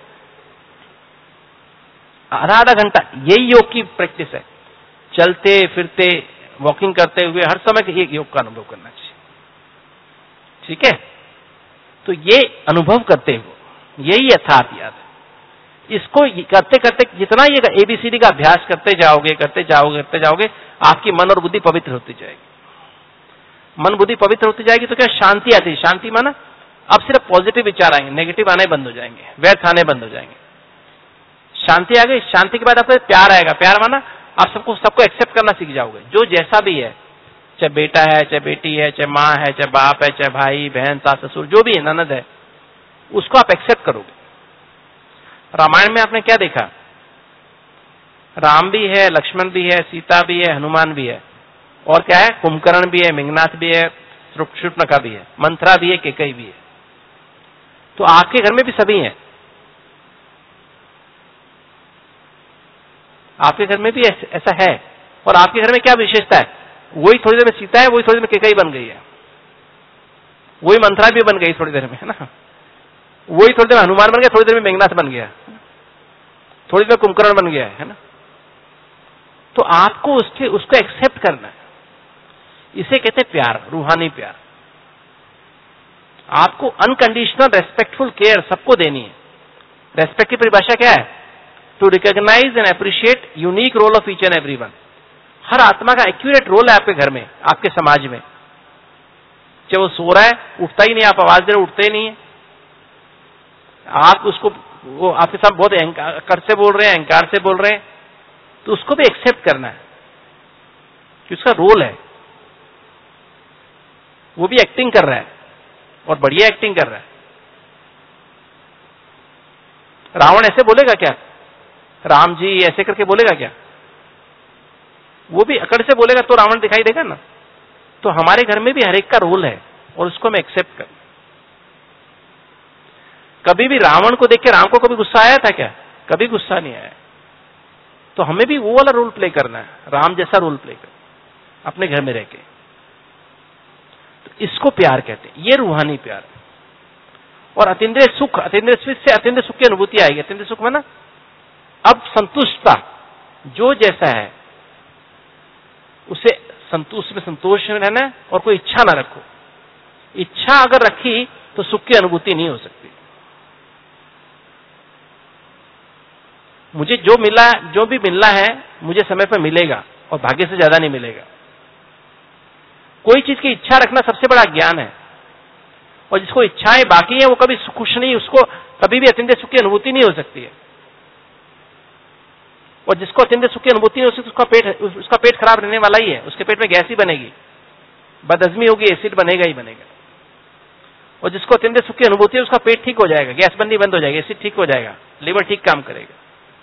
आधा घंटा यही योग की प्रैक्टिस है। चलते फिरते, वॉकिंग करते हुए हर समय एक योग का अनुभव करना चाहिए। ठीक है? तो ये अनुभव करते हो, यही यथार्थ याद है। इसको करते करते जितना ये ABCD का अभ्यास करते जाओगे, आपकी मन और बुद्धि पवित्र होती जाएगी। मन बुद्धि पवित्र होती जाएगी तो क्या शांति आती है। शांति माना अब सिर्फ पॉजिटिव विचार आएंगे, नेगेटिव आने बंद हो जाएंगे, व्यर्थ आने बंद हो जाएंगे। शांति आ गई, शांति के बाद आपको प्यार आएगा। प्यार माना आप सबको एक्सेप्ट करना सीख जाओगे, जो जैसा भी है, चाहे बेटा है, चाहे बेटी है, चाहे माँ है, चाहे बाप है, चाहे भाई बहन सास ससुर, जो भी है, ननद है, उसको आप एक्सेप्ट करोगे। रामायण में आपने क्या देखा? राम भी है, लक्ष्मण भी है, सीता भी है, हनुमान भी है, और क्या है? कुंभकर्ण भी है, मेघनाथ भी है, शूर्पणखा भी है, मंथरा भी है, कैकेयी भी है। तो आपके घर में भी सभी हैं। आपके घर में भी ऐसा है। और आपके घर में क्या विशेषता है? वही थोड़ी देर में सीता है, वही थोड़ी देर में कैकेयी बन गई है, वही मंथरा भी बन गई थोड़ी देर में, है ना? वही थोड़ी देर में हनुमान बन गया, थोड़ी देर में मेघनाथ बन गया, थोड़ी देर में कुंभकर्ण बन गया है ना? तो आपको उसको एक्सेप्ट करना है। इसे कहते हैं प्यार, रूहानी प्यार। आपको अनकंडीशनल रेस्पेक्टफुल केयर सबको देनी है। रेस्पेक्ट की परिभाषा क्या है? To recognise and appreciate unique role of each and everyone. हर आत्मा का एक्यूरेट रोल है आपके घर में, आपके समाज में। चाहे वो सो रहा है, उठता ही नहीं, आप आवाज दे रहे, उठते ही नहीं है, आप उसको, वो आपके साथ बहुत अहंकार से बोल रहे हैं, अहंकार से बोल रहे हैं, तो उसको भी एक्सेप्ट करना है कि उसका रोल है। वो भी एक्टिंग कर रहा है और बढ़िया एक्टिंग कर रहा है। रावण ऐसे बोलेगा क्या? राम जी ऐसे करके बोलेगा क्या? वो भी अकड़ से बोलेगा तो रावण दिखाई देगा ना। तो हमारे घर में भी हर एक का रोल है और उसको मैं एक्सेप्ट कर। कभी भी रावण को देख के राम को कभी गुस्सा आया था क्या? कभी गुस्सा नहीं आया। तो हमें भी वो वाला रोल प्ले करना है, राम जैसा रोल प्ले करना अपने घर में रह के। तो इसको प्यार कहते हैं, ये रूहानी प्यार। और अतीन्द्रिय सुख, अतीन्द्रिय सुख से अतीन्द्रिय सुख की अनुभूति आएगी। अतीन्द्रिय सुख में ना अब संतुष्टता, जो जैसा है उसे संतोष में संतोष में रहना है और कोई इच्छा ना रखो। इच्छा अगर रखी तो सुख की अनुभूति नहीं हो सकती। मुझे जो मिला, जो भी मिलना है मुझे समय पर मिलेगा और भाग्य से ज्यादा नहीं मिलेगा। कोई चीज की इच्छा रखना सबसे बड़ा ज्ञान है। और जिसको इच्छाएं बाकी है वो कभी खुश नहीं, उसको कभी भी अतीन्द्रिय सुख की अनुभूति नहीं हो सकती है। और जिसको अतीन्द्रिय सुख की अनुभूति नहीं हो सकती उसका पेट खराब रहने वाला ही है, उसके पेट में गैस ही बनेगी, बदहजमी होगी, एसिड बनेगा ही बनेगा। और जिसको अतीन्द्रिय सुख की अनुभूति है उसका पेट ठीक हो जाएगा, गैस बंदी बंद हो जाएगी, एसिड ठीक हो जाएगा, लीवर ठीक काम करेगा।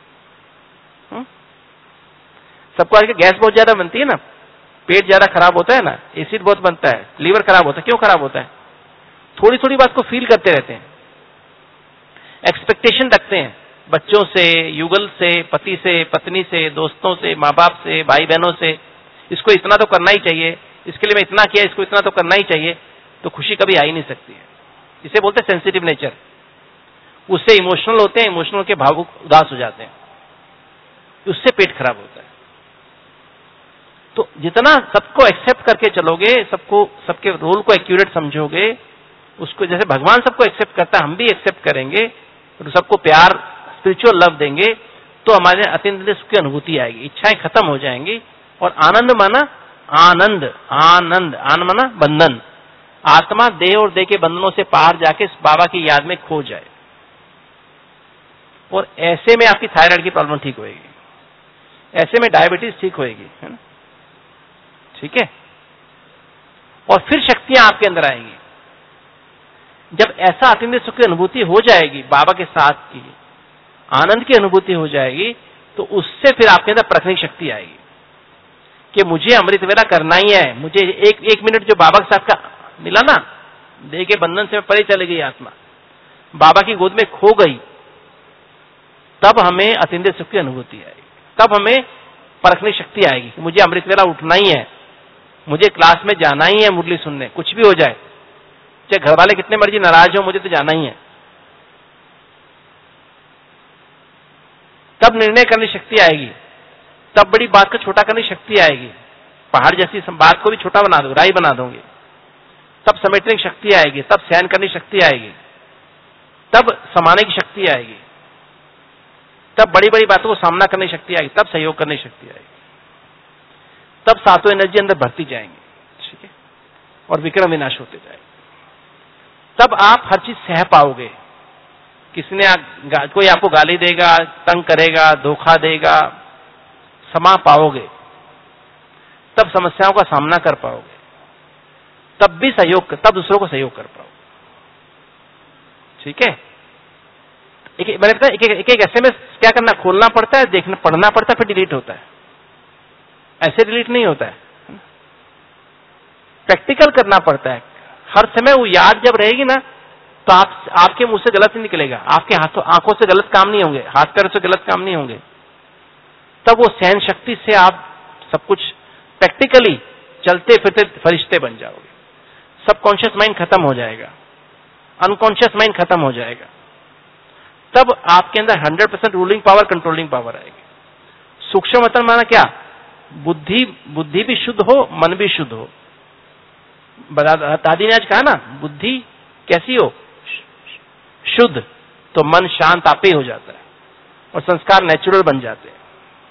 सबको आगे गैस बहुत ज्यादा बनती है ना, पेट ज्यादा खराब होता है ना, एसिड बहुत बनता है, लीवर खराब होता है। क्यों खराब होता है? थोड़ी थोड़ी बात को फील करते रहते हैं, एक्सपेक्टेशन रखते हैं बच्चों से, युगल से, पति से, पत्नी से, दोस्तों से, माँ बाप से, भाई बहनों से। इसको इतना तो करना ही चाहिए, इसके लिए मैं इतना किया, इसको इतना तो करना ही चाहिए। तो खुशी कभी आ ही नहीं सकती है। इसे बोलते हैं सेंसिटिव नेचर। उससे इमोशनल होते हैं, इमोशनल के भावुक उदास हो जाते हैं, उससे पेट खराब होता है। तो जितना सबको एक्सेप्ट करके चलोगे, सबके रोल को एक्यूरेट समझोगे, उसको जैसे भगवान सबको एक्सेप्ट करता है हम भी एक्सेप्ट करेंगे, तो सबको प्यार, स्पिरिचुअल लव देंगे, तो हमारे अतीन्द्रिय सुख की अनुभूति आएगी, इच्छाएं खत्म हो जाएंगी। और आनंद माना आनंद, आनंद, आनंद माना बंधन। आत्मा देह और देह के बंधनों से पार जाके बाबा की याद में खो जाए। और ऐसे में आपकी थायराइड की प्रॉब्लम ठीक होगी। ऐसे में डायबिटीज ठीक होएगी, है ना? ठीक है। और फिर शक्तियां आपके अंदर आएंगी। जब ऐसा अतिंद्रिय सुख की अनुभूति हो जाएगी, बाबा के साथ की आनंद की अनुभूति हो जाएगी, तो उससे फिर आपके अंदर परखने की शक्ति आएगी कि मुझे अमृत वेला करना ही है। मुझे एक मिनट जो बाबा के साथ का मिला ना, देह के बंधन से परे चली गई आत्मा, बाबा की गोद में खो गई, तब हमें अतिंद्रिय सुख की अनुभूति आएगी। तब हमें परखने की शक्ति आएगी कि मुझे अमृत वेला उठना ही है, मुझे क्लास में जाना ही है मुरली सुनने, कुछ भी हो जाए, चाहे घर वाले कितने मर्जी नाराज हो, मुझे तो जाना ही है। तब निर्णय करने की शक्ति आएगी, तब बड़ी बात को छोटा करने की शक्ति आएगी। पहाड़ जैसी बात को भी छोटा बना दो, राई बना दोगे, तब समेटने की शक्ति आएगी, तब सहन करने की शक्ति आएगी, तब समाने की शक्ति आएगी, तब बड़ी बड़ी बातों को सामना करने की शक्ति आएगी, तब सहयोग करने की शक्ति आएगी, तब सातों एनर्जी अंदर बढ़ती जाएंगी, ठीक है, और विक्रम विनाश होते जाएंगे। तब आप हर चीज सह पाओगे। किसी ने कोई आपको गाली देगा, तंग करेगा, धोखा देगा, समा पाओगे, तब समस्याओं का सामना कर पाओगे, तब भी सहयोग, तब दूसरों को सहयोग कर पाओगे, ठीक है। मैंने बताया एक एसएमएस क्या करना, खोलना पड़ता है, देखना, पढ़ना पड़ता है, फिर डिलीट होता है। ऐसे डिलीट नहीं होता है, प्रैक्टिकल करना पड़ता है। हर समय वो याद जब रहेगी ना, तो आपके मुंह से गलत नहीं निकलेगा, आपके आंखों से गलत काम नहीं होंगे, हाथ पैरों से गलत काम नहीं होंगे। तब वो सहन शक्ति से आप सब कुछ प्रैक्टिकली चलते फिरते फरिश्ते बन जाओगे। सबकॉन्शियस माइंड खत्म हो जाएगा, अनकॉन्शियस माइंड खत्म हो जाएगा। तब आपके अंदर 100% रूलिंग पावर, कंट्रोलिंग पावर आएगी। सूक्ष्म मतन माना क्या? बुद्धि भी शुद्ध हो, मन भी शुद्ध हो। दादी ने आज कहा ना, बुद्धि कैसी हो? शुद्ध, तो मन शांत आपे हो जाता है और संस्कार नेचुरल बन जाते हैं।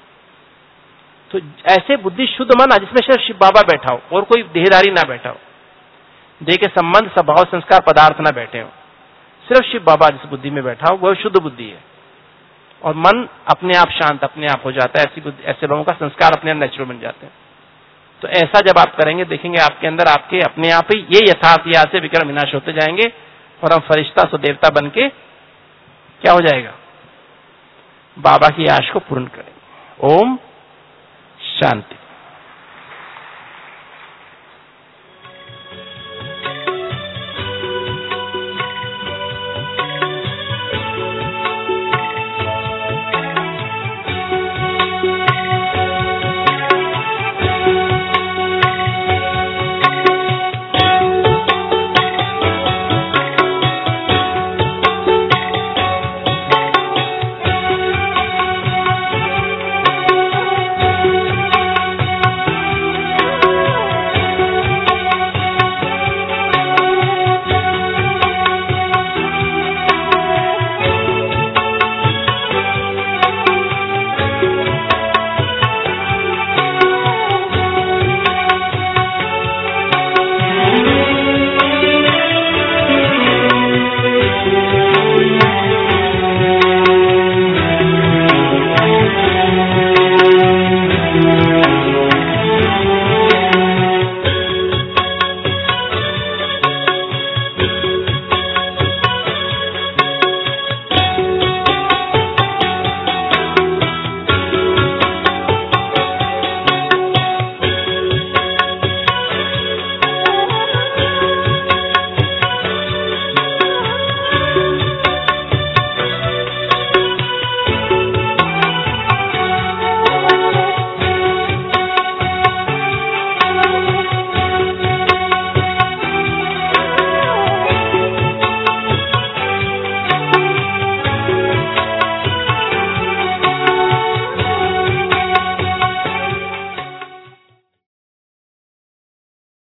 तो ऐसे बुद्धि शुद्ध मन, जिसमें सिर्फ शिव बाबा बैठा हो और कोई देहधारी ना बैठा हो, देह के संबंध, स्वभाव, संस्कार, पदार्थ ना बैठे हो, सिर्फ शिव बाबा जिस बुद्धि में बैठा हो वह शुद्ध बुद्धि है, और मन अपने आप शांत अपने आप हो जाता है। ऐसे लोगों का संस्कार अपने आप नेचुरल बन जाते हैं। तो ऐसा जब आप करेंगे, देखेंगे आपके अंदर आपके अपने आप ही ये यथार्थ याद से विक्रम विनाश होते जाएंगे, और हम फरिश्ता सो देवता बन के क्या हो जाएगा? बाबा की आश को पूर्ण करेंगे। ओम शांति।